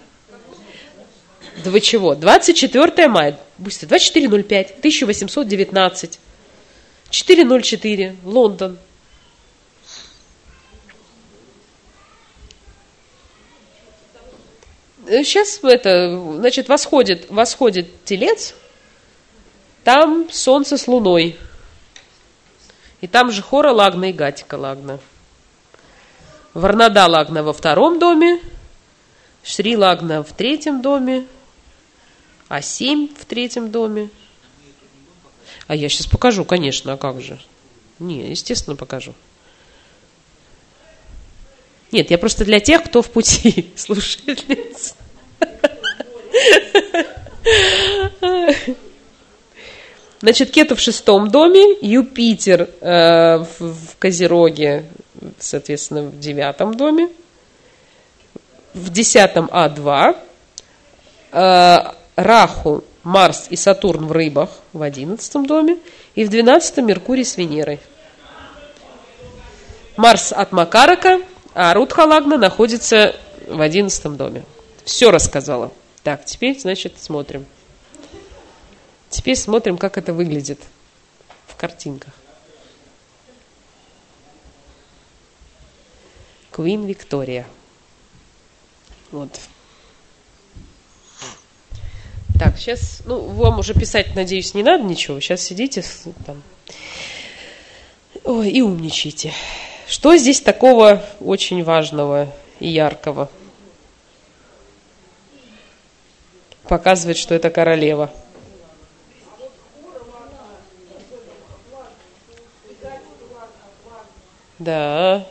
Вы чего? двадцать четвёртого мая. Быстро. двадцать четыре ноль пять тысяча восемьсот девятнадцать. четыре ноль четыре. Лондон. Сейчас это, значит, восходит, восходит Телец. Там Солнце с Луной. И там же Хора Лагна и Гатика Лагна. Варнада Лагна во втором доме. Шри Лагна в третьем доме. А семь в третьем доме. А я сейчас покажу, конечно, а как же? Не, естественно, покажу. Нет, я просто для тех, кто в пути слушательниц. Значит, Кету в шестом доме, Юпитер э, в, в Козероге, соответственно, в девятом доме, в десятом А два, э, Раху, Марс и Сатурн в Рыбах в одиннадцатом доме и в двенадцатом Меркурий с Венерой. Марс от Макарака, а Рудха Лагна находится в одиннадцатом доме. Все рассказала. Так, теперь, значит, смотрим. Теперь смотрим, как это выглядит в картинках. Queen Виктория. Вот. Так, сейчас, ну, вам уже писать, надеюсь, не надо ничего. Сейчас сидите там. Ой, и умничайте. Что здесь такого очень важного и яркого? Показывает, что это королева. Да.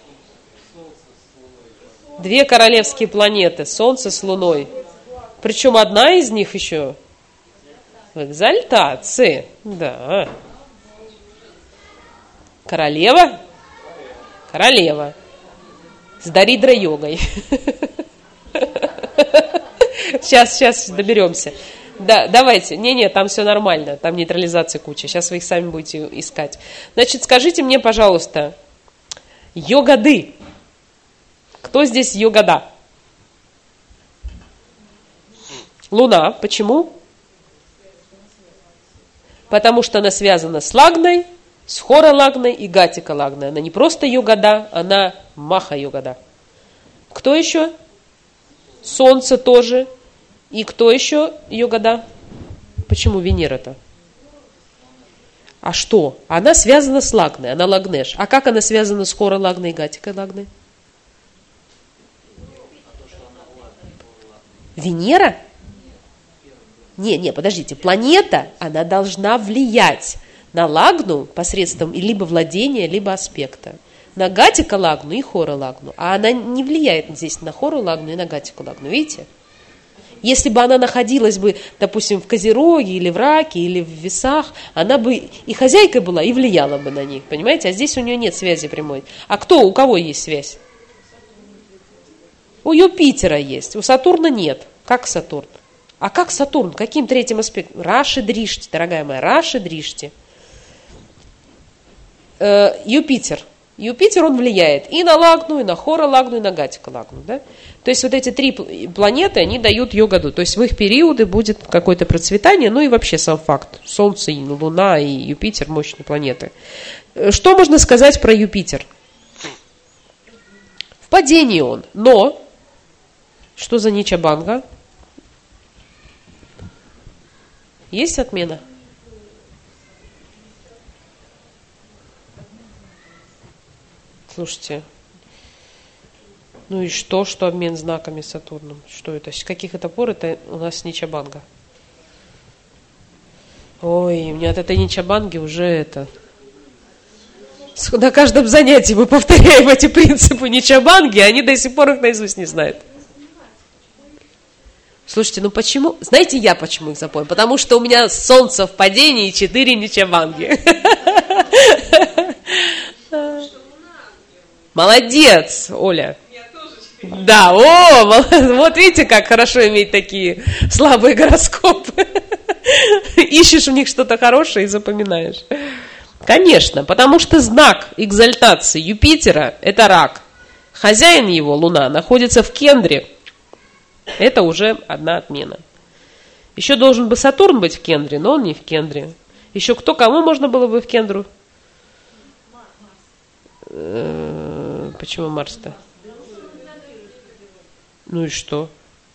Две королевские планеты, Солнце с Луной. Причем одна из них еще в экзальтации. Да. Королева? Королева. С Даридра-йогой. Сейчас, сейчас доберемся. Да, давайте. Не-не, там все нормально. Там нейтрализация куча. Сейчас вы их сами будете искать. Значит, скажите мне, пожалуйста, йогады. Кто здесь йогада? Луна. Почему? Потому что она связана с Лагной, с Хора-лагной и Гатика-лагной. Она не просто йогада, она маха-йогада. Кто еще? Солнце тоже. И кто еще йогада? Почему Венера-то? А что? Она связана с Лагной, она Лагнеш. А как она связана с Хора-лагной и Гатика-лагной? Венера? Не, не, подождите. Планета, она должна влиять на Лагну посредством либо владения, либо аспекта. На Гатика-лагну и Хора-лагну. А она не влияет здесь на Хора-лагну и на Гатика-лагну. Видите? Если бы она находилась бы, допустим, в Козероге, или в Раке, или в Весах, она бы и хозяйкой была, и влияла бы на них. Понимаете? А здесь у нее нет связи прямой. А кто, у кого есть связь? У Юпитера есть, у Сатурна нет. Как Сатурн? А как Сатурн? Каким третьим аспектом? Раши Дришти, дорогая моя, Раши Дришти. Э, Юпитер. Юпитер, он влияет и на Лагну, и на Хора-лагну, и на Гатика-лагну. Да? То есть вот эти три планеты, они дают йогаду. То есть в их периоды будет какое-то процветание, ну и вообще сам факт. Солнце, и Луна, и Юпитер, мощные планеты. Что можно сказать про Юпитер? В падении он, но... Что за Ничабанга? Есть отмена? Слушайте, ну и что, что обмен знаками с Сатурном? Что это? С каких это пор это у нас Ничабанга? Ой, у меня от этой Ничабанги уже это... На каждом занятии мы повторяем эти принципы Ничабанги, а они до сих пор их наизусть не знают. Слушайте, ну почему? Знаете, я почему их запомнил? Потому что у меня солнце в падении и четыре Ничабанги. Молодец, Оля. Да, о, вот видите, как хорошо иметь такие слабые гороскопы. Ищешь в них что-то хорошее и запоминаешь. Конечно, потому что знак экзальтации Юпитера – это рак. Хозяин его, Луна, находится в Кендре. Это уже одна отмена. Еще должен бы Сатурн быть в Кендре, но он не в Кендре. Еще кто, кому можно было бы в Кендру? Почему Марс-то? Ну и что?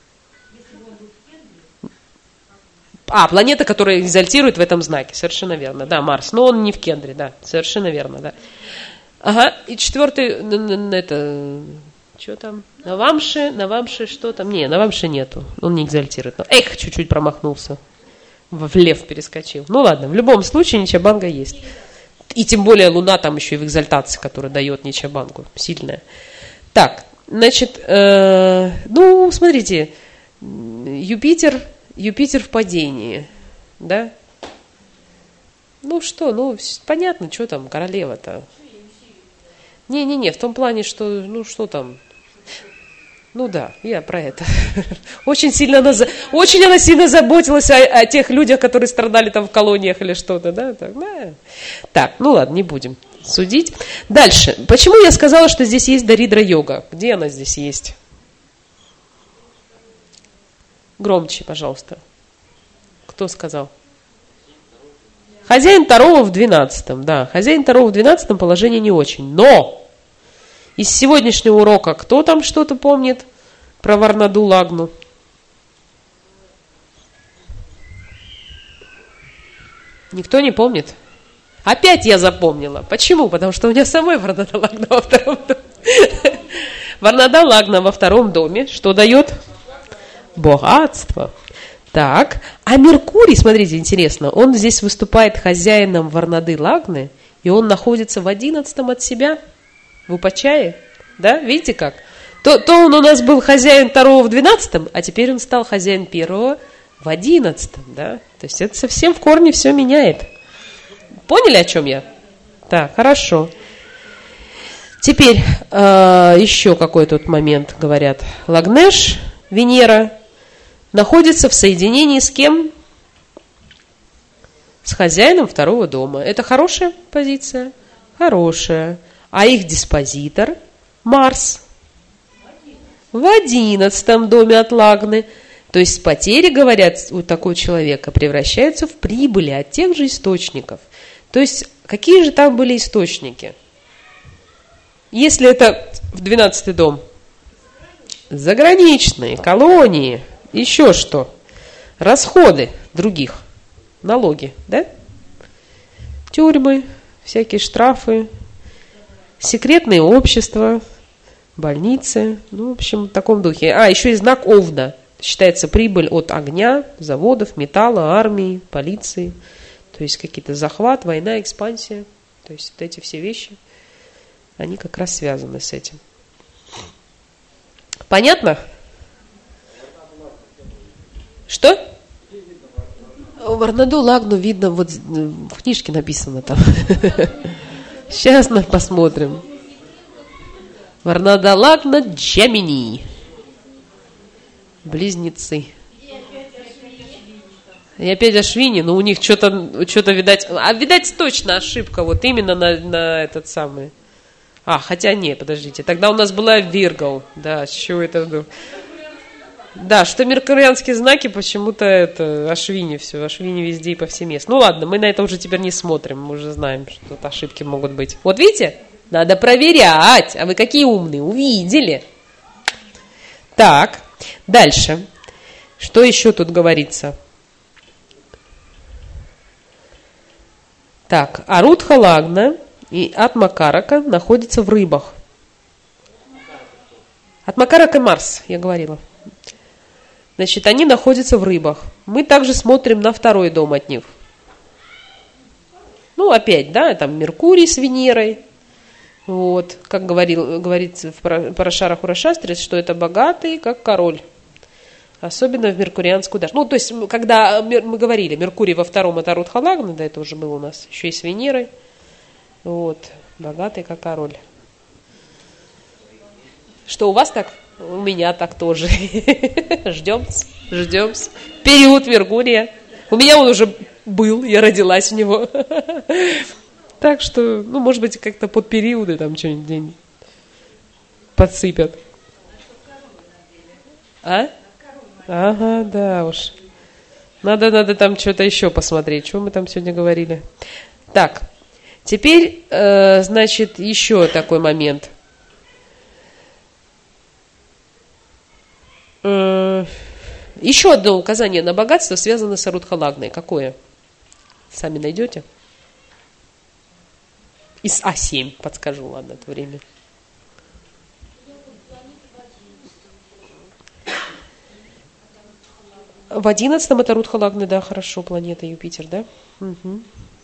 А, планета, которая экзальтирует в этом знаке. Совершенно верно. Да, Марс. Но он не в Кендре, да. Совершенно верно, да. Ага, и четвертый, это... Что там? Навамши, Навамши, что там? Не, Навамши нету. Он не экзальтирует. Эх, чуть-чуть промахнулся. В лев перескочил. Ну ладно, в любом случае Ничабанга есть. И тем более Луна там еще и в экзальтации, которая дает Ничабангу. Сильная. Так, значит, э, ну, смотрите. Юпитер, Юпитер в падении. Да? Ну что, ну, понятно, что там, королева-то. Не-не-не, в том плане, что, ну, что там... Ну да, я про это. Очень сильно она, очень она сильно заботилась о, о тех людях, которые страдали там в колониях или что-то, да? Так, да. Так, ну ладно, не будем судить. Дальше. Почему я сказала, что здесь есть Даридра-йога? Где она здесь есть? Громче, пожалуйста. Кто сказал? Хозяин Таро в двенадцатом, да. Хозяин Таро в двенадцатом положении не очень. Но! Из сегодняшнего урока кто там что-то помнит про Варнаду Лагну? Никто не помнит? Опять я запомнила. Почему? Потому что у меня самой Варнада Лагна во втором доме. Варнада Лагна во втором доме. Что дает? Богатство. Так. А Меркурий, смотрите, интересно, он здесь выступает хозяином Варнады Лагны, и он находится в одиннадцатом от себя. в Упачае, да, видите как? То, то он у нас был хозяин второго в двенадцатом, а теперь он стал хозяин первого в одиннадцатом, да? То есть это совсем в корне все меняет. Поняли, о чем я? Так, хорошо. Теперь э, еще какой тут момент, говорят. Лагнеш, Венера, находится в соединении с кем? С хозяином второго дома. Это хорошая позиция? Хорошая. А их диспозитор Марс в одиннадцатом доме от Лагны. То есть потери, говорят, у такого человека превращаются в прибыли от тех же источников. То есть какие же там были источники? Если это в двенадцатый дом, заграничные, колонии, еще что? Расходы других, налоги, да? Тюрьмы, всякие штрафы, секретные общества, больницы, ну, в общем, в таком духе. А, еще и знак Овна. Считается прибыль от огня, заводов, металла, армии, полиции. То есть какие-то захват, война, экспансия. То есть вот эти все вещи, они как раз связаны с этим. Понятно? Что? Варнаду Лагну видно, вот в книжке написано там. Сейчас мы посмотрим. Варнада Лагна Джемини. Близнецы. И опять Ашвини, но у них что-то, что-то видать, а видать точно ошибка, вот именно на, на этот самый. А, хотя не, подождите, тогда у нас была Виргал, да, с чего это? Да, что меркурианские знаки, почему-то это Ашвини все, Ашвини везде и повсеместно. Ну ладно, мы на это уже теперь не смотрим, мы уже знаем, что тут ошибки могут быть. Вот видите, надо проверять, а вы какие умные, увидели. Так, дальше, что еще тут говорится? Так, Арутха Лагна и Атмакарака находятся в рыбах. Атмакарака Марс, я говорила. Значит, они находятся в рыбах. Мы также смотрим на второй дом от них. Ну, опять, да, там Меркурий с Венерой. Вот, как говорил, говорится в Парашара Хурашастре, что это богатый, как король. Особенно в меркурианскую даже. Ну, то есть, когда мы говорили, Меркурий во втором это Арутха Лагна, да, это уже было у нас, еще и с Венерой. Вот, богатый как король. Что, у вас так? У меня так тоже. Ждем, ждем. Период Меркурия. У меня он уже был, я родилась в него. Так что, ну, может быть, как-то под периоды там что-нибудь подсыпят. А? Ага, да уж. Надо, надо там что-то еще посмотреть. Что мы там сегодня говорили? Так, теперь, э, значит, еще такой момент. Э, еще одно указание на богатство связано с Арутха Лагной. Какое? Сами найдете? Из А семь, подскажу, ладно, это время. В одиннадцатом это Арутха Лагна, да, хорошо, планета Юпитер, да? Угу.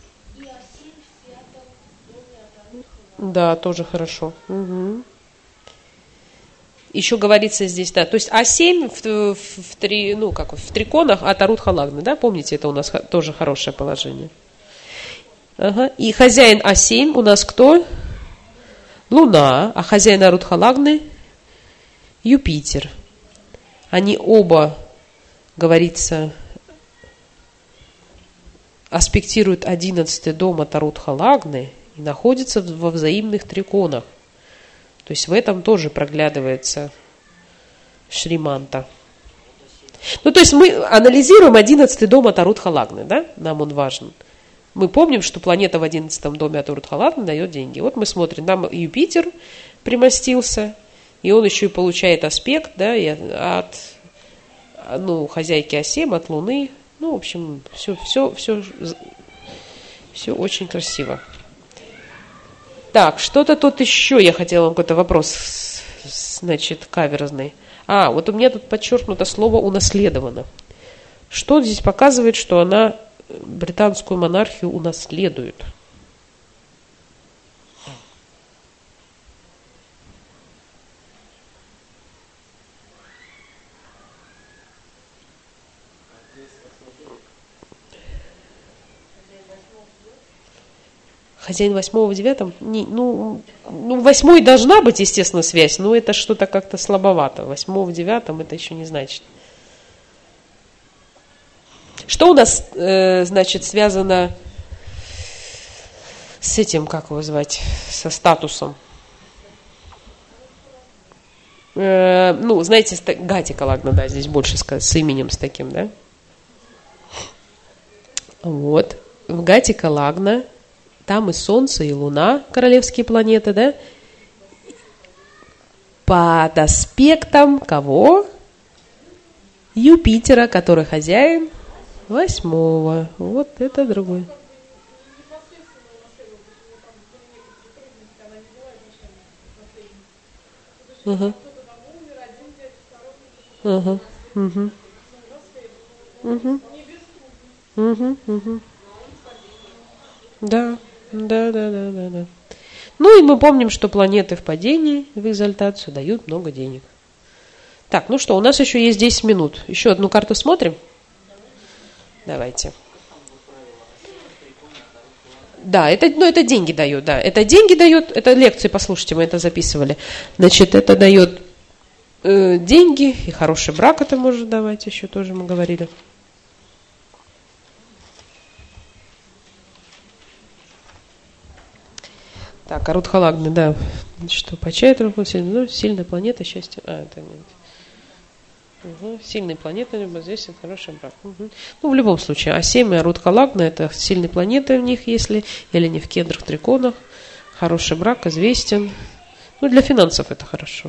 Да, тоже хорошо. Угу. Еще говорится здесь, да, то есть А семь в, в, в, три, ну, как, в триконах от Арутха Лагны, да, помните, это у нас тоже хорошее положение. Ага. И хозяин А семь у нас кто? Луна, а хозяин Арутха Лагны Юпитер. Они оба, говорится, аспектируют одиннадцатый дом от Арутха Лагны и находятся во взаимных триконах. То есть в этом тоже проглядывается Шриманта. Ну, то есть мы анализируем одиннадцатый дом от Арутха Лагны, да? Нам он важен. Мы помним, что планета в одиннадцатом доме от Арутха Лагны дает деньги. Вот мы смотрим, нам Юпитер примостился, и он еще и получает аспект, да, и от, ну, хозяйки А семь, от Луны. Ну, в общем, все, все, все, все очень красиво. Так, что-то тут еще я хотела вам какой-то вопрос, значит, каверзный. А, вот у меня тут подчеркнуто слово «унаследовано». Что здесь показывает, что она британскую монархию унаследует? Хозяин восьмого в девятом? Не, ну, ну, восьмой должна быть, естественно, связь, но это что-то как-то слабовато. Восьмого в девятом это еще не значит. Что у нас, э, значит, связано с этим, как его звать, со статусом? Э, ну, знаете, Гатика, ладно, да, здесь больше с, с именем, с таким, да? Вот. В Гатика Лагна там и Солнце, и Луна, королевские планеты, да? Под аспектом кого? Юпитера, который хозяин восьмого. Вот это другой. Угу. Угу. Угу. Угу. Угу. Угу. Да. Да, да, да, да, да. Ну и мы помним, что планеты в падении в экзальтацию дают много денег. Так, ну что, у нас еще есть десять минут. Еще одну карту смотрим? Давайте. Да, это, ну, это деньги дает, да. Это деньги дает, это лекции, послушайте, мы это записывали. Значит, это дает э, деньги, и хороший брак это может давать, еще тоже мы говорили. Так, Арудхалагна, да. Что, почает руку, ну, сильная планета, счастье. А, это нет. Угу. Сильная планета, либо здесь это хороший брак. Угу. Ну, в любом случае, А7 и Арудхалагна это сильные планеты в них, если, или не в кедрах, триконах. Хороший брак, известен. Ну, для финансов это хорошо.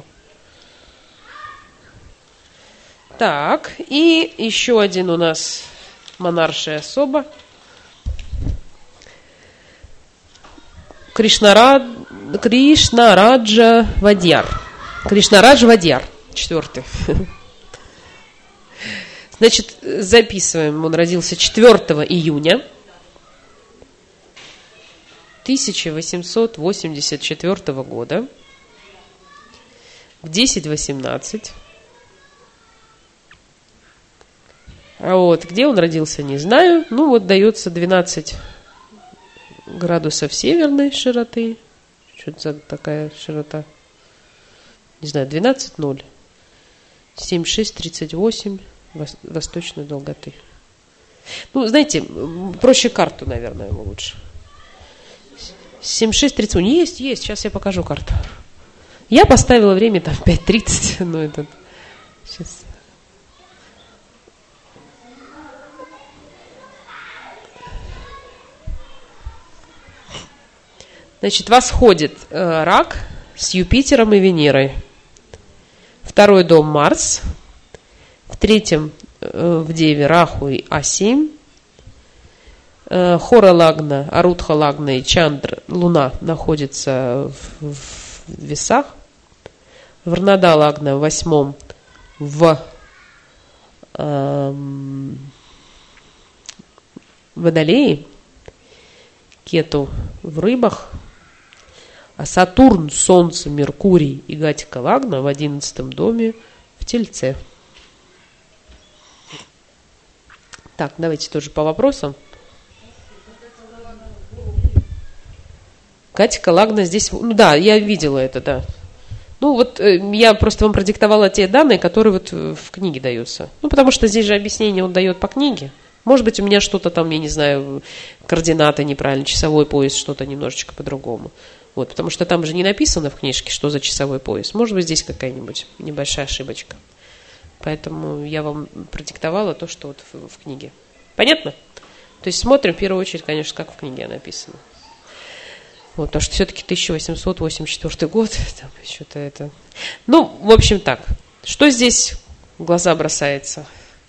Так, и еще один у нас монаршая особа. Кришнарад, Кришнараджа Вадьяр. Кришнараджа Вадьяр, четвертый. Значит, записываем. Он родился четвёртого июня тысяча восемьсот восемьдесят четвёртого года в десять восемнадцать. А вот где он родился, не знаю. Ну, вот дается двенадцать градусов северной широты. Что-то за такая широта? Не знаю, двенадцать ноль. семь шесть тридцать восемь восточной долготы. Ну, знаете, проще карту, наверное, ему лучше. семь шесть тридцать восемь. Есть, есть. Сейчас я покажу карту. Я поставила время там пять тридцать. Ну, это... Сейчас... Значит, восходит э, рак с Юпитером и Венерой. Второй дом Марс. В третьем э, в Деве Раху и А7. Э, Хора Лагна, Арудха Лагна и Чандра, Луна, находится в, в весах. Варнада Лагна в восьмом в э, Водолее. Кету в Рыбах. А Сатурн, Солнце, Меркурий и Гатика Лагна в одиннадцатом доме в Тельце. Так, давайте тоже по вопросам. Гатика Лагна здесь... Ну да, я видела это, да. Ну вот э, я просто вам продиктовала те данные, которые вот в книге даются. Ну потому что здесь же объяснение он дает по книге. Может быть, у меня что-то там, я не знаю, координаты неправильно, часовой пояс, что-то немножечко по-другому. Вот, потому что там же не написано в книжке, что за часовой пояс. Может быть, здесь какая-нибудь небольшая ошибочка. Поэтому я вам продиктовала то, что вот в, в книге. Понятно? То есть смотрим в первую очередь, конечно, как в книге написано. Вот, потому что все-таки тысяча восемьсот восемьдесят четвёртый год, там что-то это... Ну, в общем так, что здесь в глаза бросается?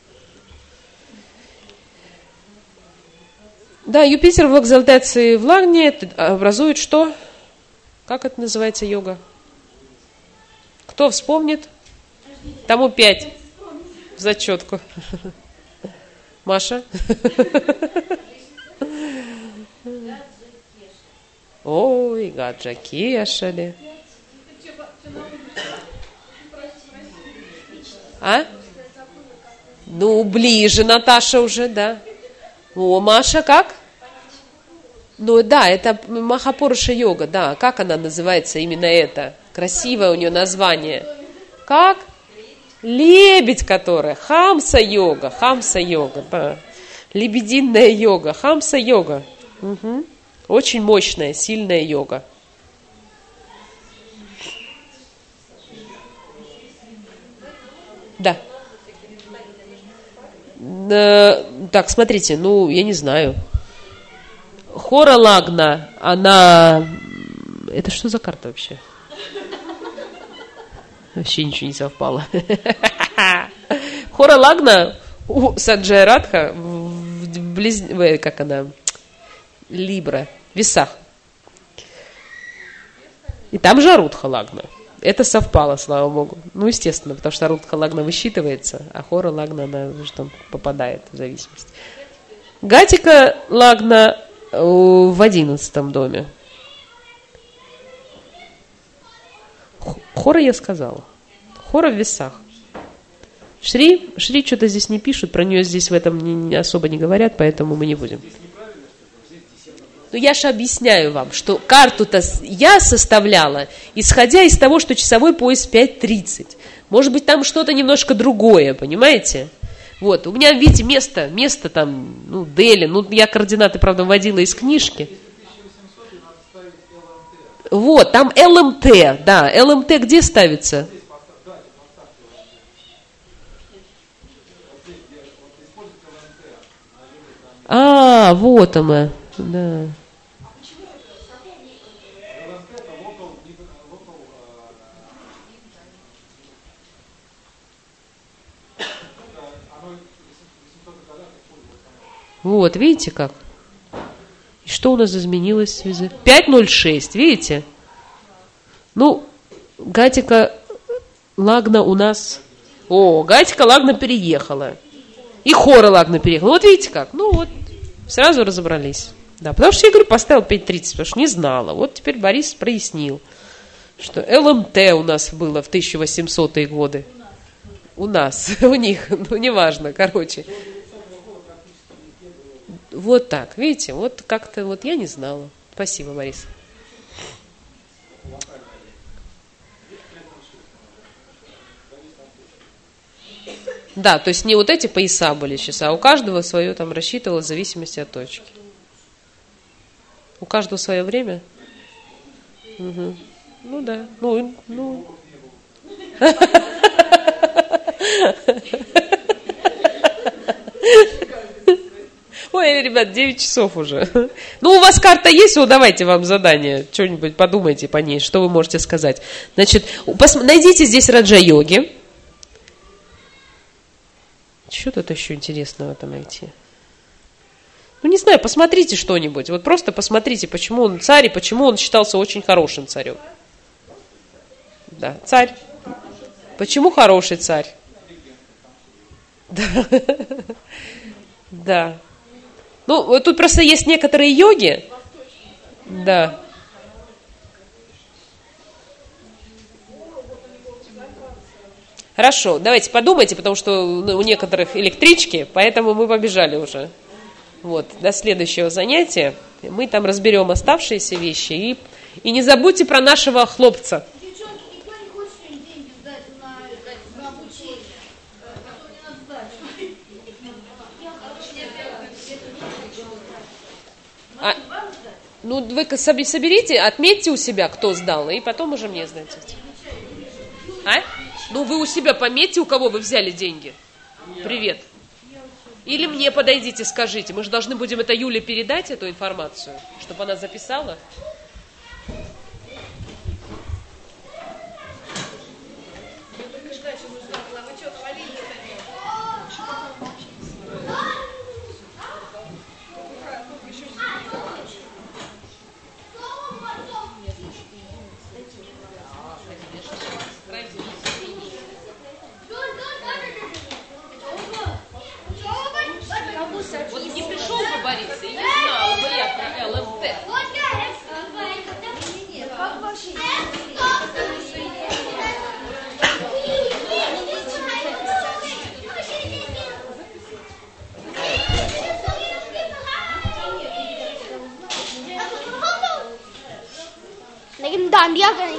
Да, Юпитер в экзальтации в Лагне образует что? Как это называется йога? Кто вспомнит? Тому пять в зачетку. Маша? Ой, гаджакешали. А? Ну, ближе, Наташа уже, да. О, Маша, как? Ну, да, это Махапуруша йога, да. Как она называется, именно это? Красивое у нее название. Как? Лебедь, которая. Хамса-йога, хамса-йога, да. Лебединая йога, хамса-йога. Угу. Очень мощная, сильная йога. Да. Так, смотрите, ну, я не знаю. Хора Лагна, она... Это что за карта вообще? Вообще ничего не совпало. Хора Лагна у Санджая Радха в близ... как она? Либра, в весах. И там же Арудха Лагна. Это совпало, слава богу. Ну, естественно, потому что Арудха Лагна высчитывается, а Хора Лагна, она что попадает в зависимость. Гатика Лагна в одиннадцатом доме. Хора я сказала. Хора в весах. Шри, Шри что-то здесь не пишут, про нее здесь в этом не, не особо не говорят, поэтому мы не будем. Но я же объясняю вам, что карту-то я составляла, исходя из того, что часовой пояс пять тридцать. Может быть, там что-то немножко другое, понимаете? Вот, у меня, видите, место, место там, ну, Дели, ну, я координаты, правда, вводила из книжки. Вот, там эл эм тэ, да, эл эм тэ где ставится? А, вот оно, да. Вот, видите как? И что у нас изменилось в связи? пять ноль шесть, видите? Ну, Гатика Лагна у нас... О, Гатика Лагна переехала. И Хора Лагна переехала. Вот видите как? Ну вот, сразу разобрались. Да, потому что я, говорю, поставил пять тридцать, потому что не знала. Вот теперь Борис прояснил, что эл эм тэ у нас было в тысяча восьмисотые годы. У нас, у них, ну неважно, короче. Вот так, видите, вот как-то, вот я не знала. Спасибо, Борис. Да, то есть не вот эти пояса были сейчас, а у каждого свое там рассчитывалось в зависимости от точки. У каждого свое время? Угу. Ну да, ну, ну. Ой, ребят, девять часов уже. Ну, у вас карта есть, вот давайте вам задание. Что-нибудь подумайте по ней, что вы можете сказать. Значит, пос- найдите здесь раджа-йоги. Что тут еще интересного-то найти? Ну, не знаю, посмотрите что-нибудь. Вот просто посмотрите, почему он царь и почему он считался очень хорошим царем. Да, царь. Почему хороший царь? Да. Да. Ну, вот тут просто есть некоторые йоги. Да. Хорошо, давайте подумайте, потому что у некоторых электрички, поэтому мы побежали уже. Вот, до следующего занятия. Мы там разберем оставшиеся вещи. И, и не забудьте про нашего хлопца. А, ну, вы соберите, отметьте у себя, кто сдал, и потом уже мне сдайте. А? Ну, вы у себя пометьте, у кого вы взяли деньги. Привет. Или мне подойдите, скажите. Мы же должны будем это Юле передать, эту информацию, чтобы она записала. Вот не пришел бы Борис и не знал бы я про эл эм тэ. Да, я,